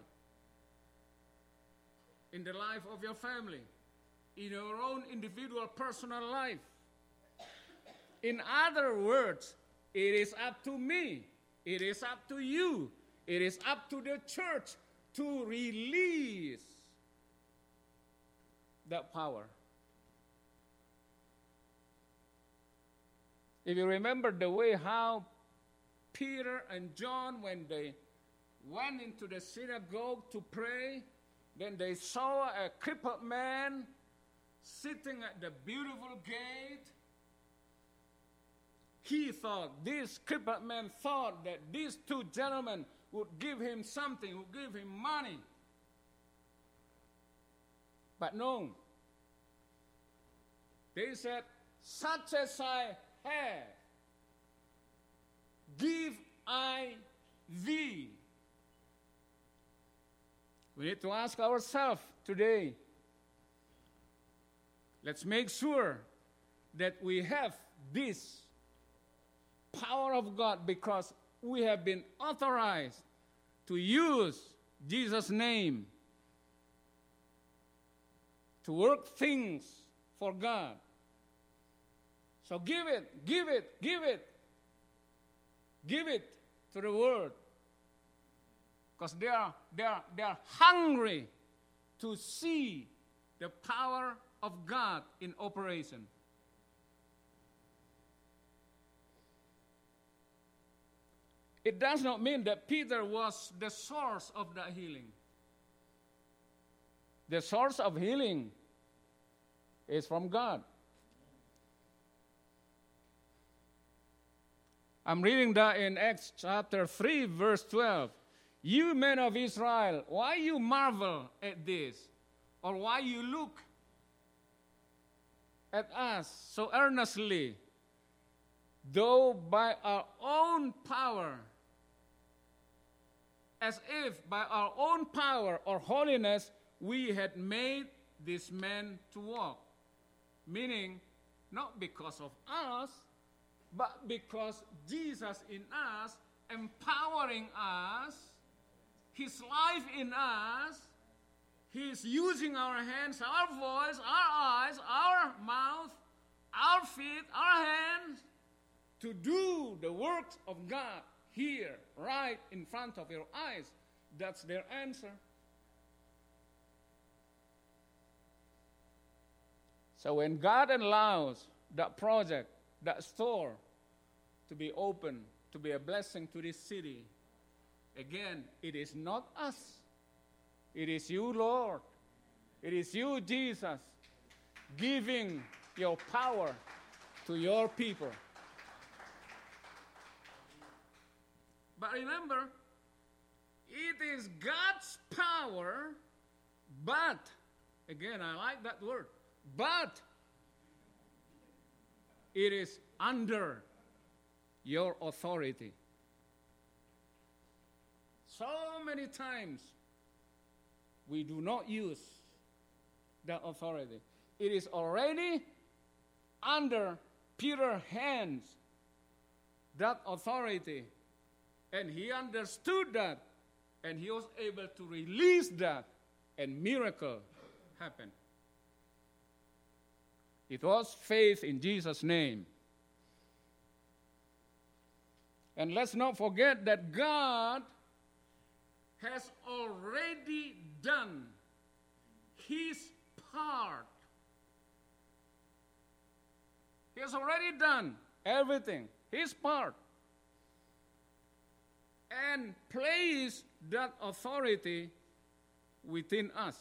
in the life of your family, in your own individual personal life. In other words, it is up to me, it is up to you, it is up to the church to release that power. If you remember the way how Peter and John, when they went into the synagogue to pray, then they saw a crippled man sitting at the beautiful gate. He thought, this crippled man thought that these two gentlemen would give him something, would give him money. But no. They said, such as I have, give I thee. We need to ask ourselves today, let's make sure that we have this power of God because we have been authorized to use Jesus' name to work things for God. So give it, give it, give it. Give it to the world. Because they are, they, are, they are hungry to see the power of God in operation. It does not mean that Peter was the source of that healing. The source of healing is from God. I'm reading that in Acts chapter three, verse twelve. You men of Israel, why you marvel at this? Or why you look at us so earnestly, though by our own power, as if by our own power or holiness we had made this man to walk. Meaning, not because of us, but because Jesus in us, empowering us, His life in us, He's using our hands, our voice, our eyes, our mouth, our feet, our hands, to do the works of God here, right in front of your eyes. That's their answer. So when God allows that project, that store, to be open, to be a blessing to this city, again, it is not us. It is you, Lord. It is you, Jesus, giving your power to your people. But remember, it is God's power, but, again, I like that word, but it is under your authority. So many times we do not use that authority. It is already under Peter's hands, that authority. And he understood that. And he was able to release that. And miracle happened. It was faith in Jesus' name. And let's not forget that God has already done his part. He has already done everything, his part. And placed that authority within us.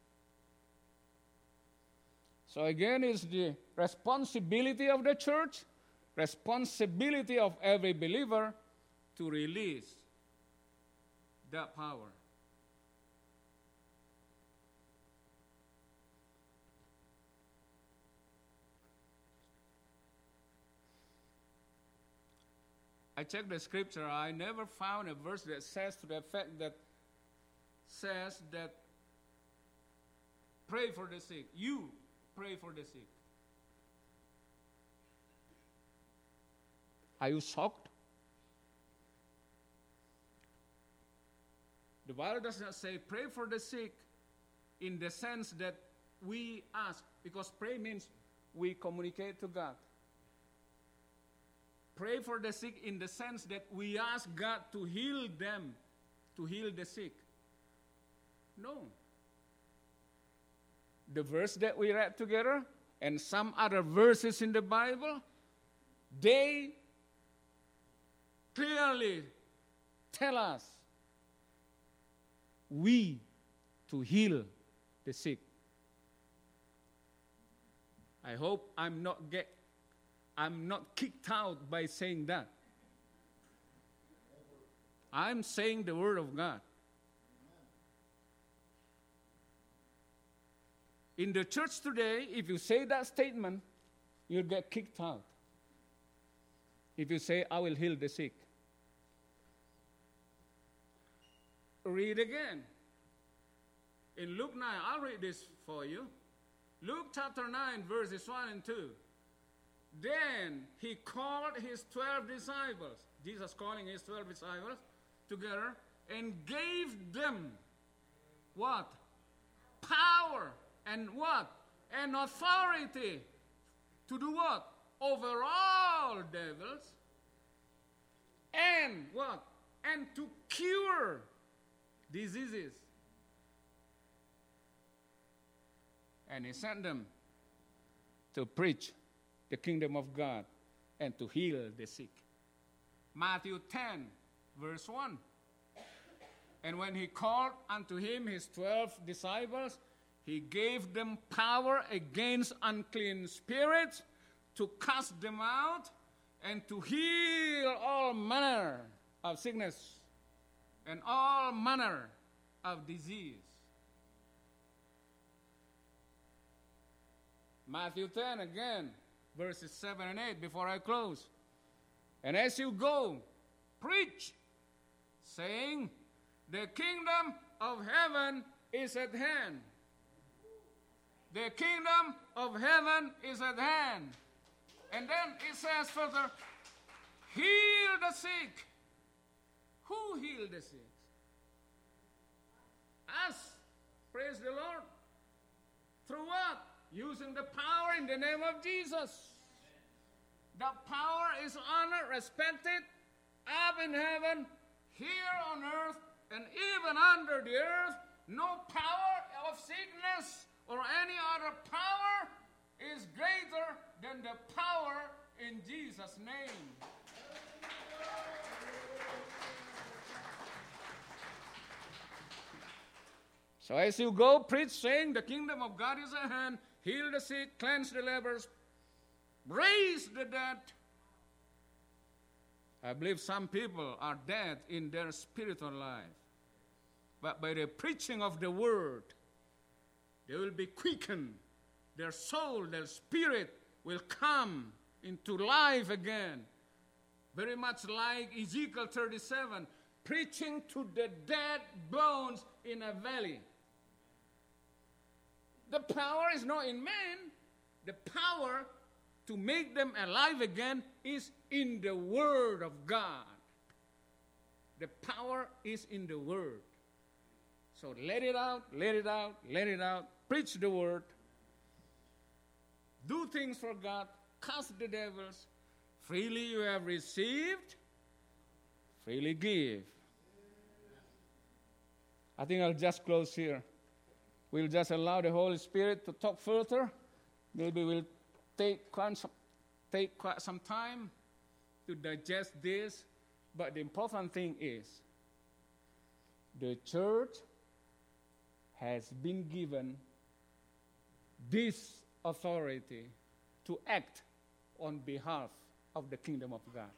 So again, it's the responsibility of the church, responsibility of every believer to release that power. I checked the scripture. I never found a verse that says to the effect that says that pray for the sick. You pray for the sick. Are you shocked? The Bible does not say pray for the sick in the sense that we ask, because pray means we communicate to God. Pray for the sick in the sense that we ask God to heal them, to heal the sick. No. The verse that we read together and some other verses in the Bible, they clearly tell us we to heal the sick. I hope I'm not get I'm not kicked out by saying that. I'm saying the word of God. In the church today, if you say that statement, you'll get kicked out. If you say, I will heal the sick. Read again. In Luke nine, I'll read this for you. Luke chapter nine, verses one and two. Then he called his twelve disciples, Jesus calling his twelve disciples together, and gave them what? Power and what? And authority to do what? Over all devils. And what? And to cure diseases. And he sent them to preach the kingdom of God and to heal the sick. Matthew ten, verse one. And when he called unto him his twelve disciples, he gave them power against unclean spirits to cast them out and to heal all manner of sickness and all manner of disease. Matthew ten again, verses seven and eight, before I close. And as you go, preach, saying, the kingdom of heaven is at hand. The kingdom of heaven is at hand. And then it says further, heal the sick. Who healed the sick? Us. Praise the Lord. Through what? Using the power in the name of Jesus. That power is honored, respected, up in heaven, here on earth, and even under the earth. No power of sickness or any other power is greater than the power in Jesus' name. So as you go, preach, saying, the kingdom of God is at hand, heal the sick, cleanse the lepers, raise the dead. I believe some people are dead in their spiritual life. But by the preaching of the word, they will be quickened. Their soul, their spirit will come into life again. Very much like Ezekiel thirty-seven, preaching to the dead bones in a valley. The power is not in man. The power to make them alive again is in the Word of God. The power is in the Word. So let it out, let it out, let it out. Preach the Word. Do things for God. Cast the devils. Freely you have received, freely give. I think I'll just close here. We'll just allow the Holy Spirit to talk further. Maybe we'll take quite some, take quite some time to digest this. But the important thing is, the church has been given this authority to act on behalf of the kingdom of God.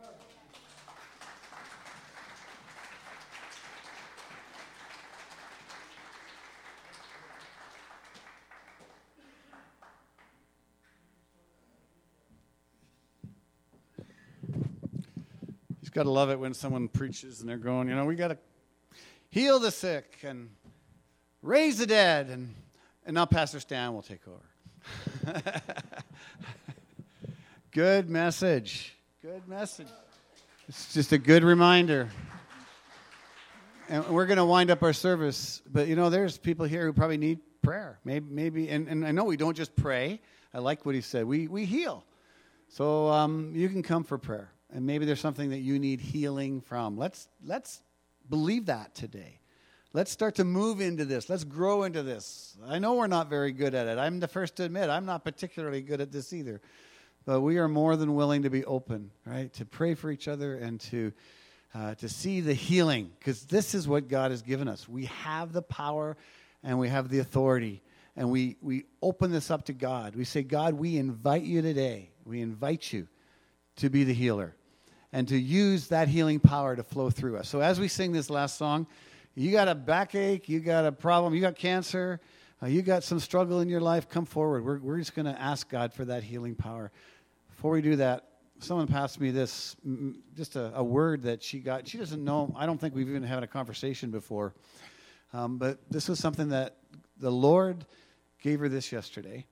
You've got to love it when someone preaches and they're going, you know, we got to heal the sick and raise the dead, and, and now Pastor Stan will take over. Good message. Good message. It's just a good reminder. And we're going to wind up our service. But, you know, there's people here who probably need prayer. Maybe, maybe and, and I know we don't just pray. I like what he said. We we heal. So um, you can come for prayer. And maybe there's something that you need healing from. Let's let's believe that today. Let's start to move into this. Let's grow into this. I know we're not very good at it. I'm the first to admit I'm not particularly good at this either. But we are more than willing to be open, right? To pray for each other and to uh, to see the healing, because this is what God has given us. We have the power and we have the authority, and we we open this up to God. We say, God, we invite you today. We invite you to be the healer and to use that healing power to flow through us. So as we sing this last song, you got a backache, you got a problem, you got cancer, uh, you got some struggle in your life, come forward. We're we're just going to ask God for that healing power. Before we do that, someone passed me this, just a, a word that she got. She doesn't know. I don't think we've even had a conversation before. Um, but this was something that the Lord gave her this yesterday.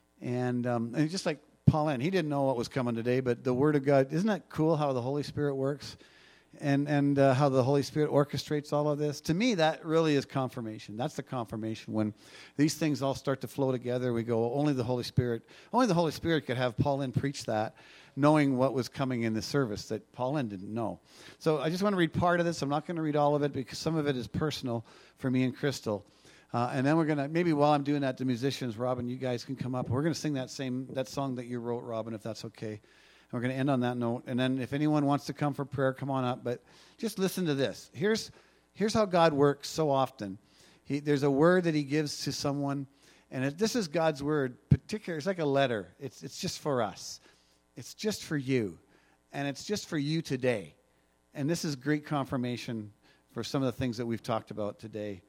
And, um, and just like Pauline, he didn't know what was coming today, but the Word of God, isn't that cool how the Holy Spirit works? And, and uh, how the Holy Spirit orchestrates all of this? To me, that really is confirmation. That's the confirmation. When these things all start to flow together, we go, only the Holy Spirit, only the Holy Spirit could have Pauline preach that, knowing what was coming in the service that Pauline didn't know. So I just want to read part of this. I'm not going to read all of it because some of it is personal for me and Crystal. Uh, and then we're going to, maybe while I'm doing that, the musicians, Robin, you guys can come up. We're going to sing that same, that song that you wrote, Robin, if that's okay. We're going to end on that note. And then if anyone wants to come for prayer, come on up. But just listen to this. Here's, here's how God works so often. He, there's a word that he gives to someone. And it, this is God's word. Particular, it's like a letter. It's, it's just for us. It's just for you. And it's just for you today. And this is great confirmation for some of the things that we've talked about today.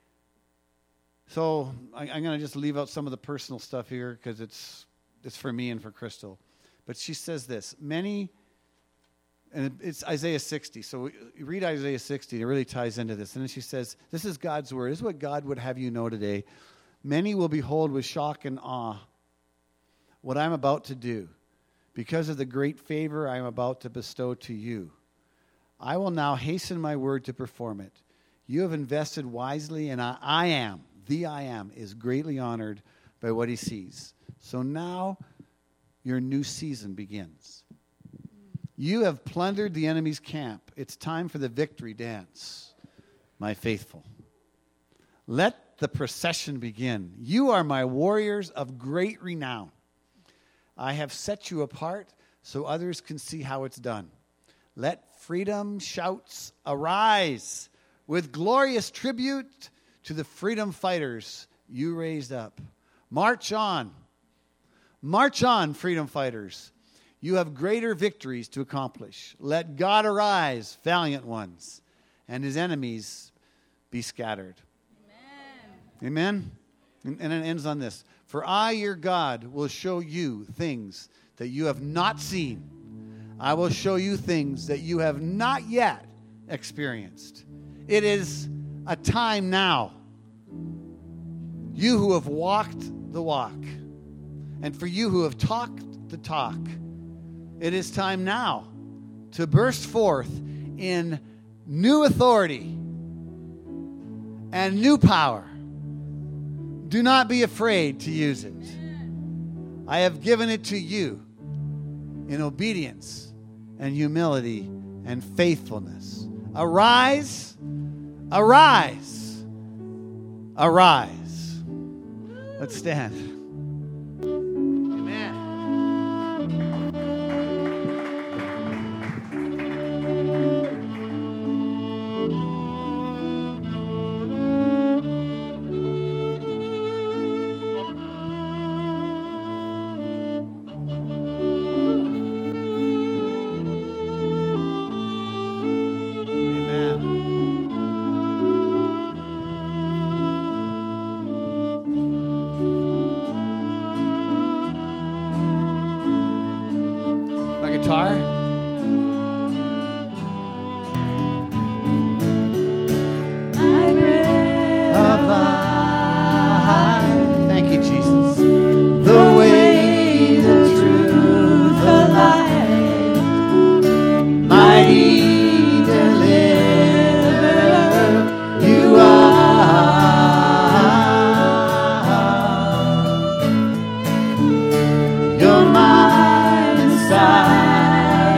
So I, I'm going to just leave out some of the personal stuff here because it's it's for me and for Crystal. But she says this, many, and it's Isaiah sixty. So you read Isaiah sixty, it really ties into this. And then she says, this is God's word. This is what God would have you know today. Many will behold with shock and awe what I'm about to do because of the great favor I am about to bestow to you. I will now hasten my word to perform it. You have invested wisely, and I, I am, the I am, is greatly honored by what he sees. So now your new season begins. You have plundered the enemy's camp. It's time for the victory dance, my faithful. Let the procession begin. You are my warriors of great renown. I have set you apart so others can see how it's done. Let freedom shouts arise with glorious tribute to the freedom fighters you raised up. March on. March on, freedom fighters. You have greater victories to accomplish. Let God arise, valiant ones, and his enemies be scattered. Amen. Amen? And, and it ends on this. For I, your God, will show you things that you have not seen. I will show you things that you have not yet experienced. It is a time now. You who have walked the walk, and for you who have talked the talk, it is time now to burst forth in new authority and new power. Do not be afraid to use it. I have given it to you in obedience and humility and faithfulness. Arise, arise, arise. Let's stand. You're mine inside.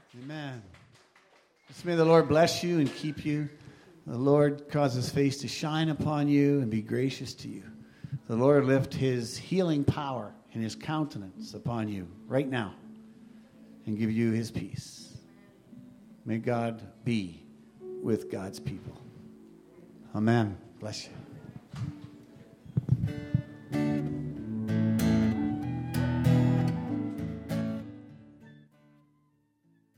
Amen. Just may the Lord bless you and keep you. The Lord cause his face to shine upon you and be gracious to you. The Lord lift his healing power and his countenance upon you right now and give you his peace. May God be with God's people. Amen. Bless you.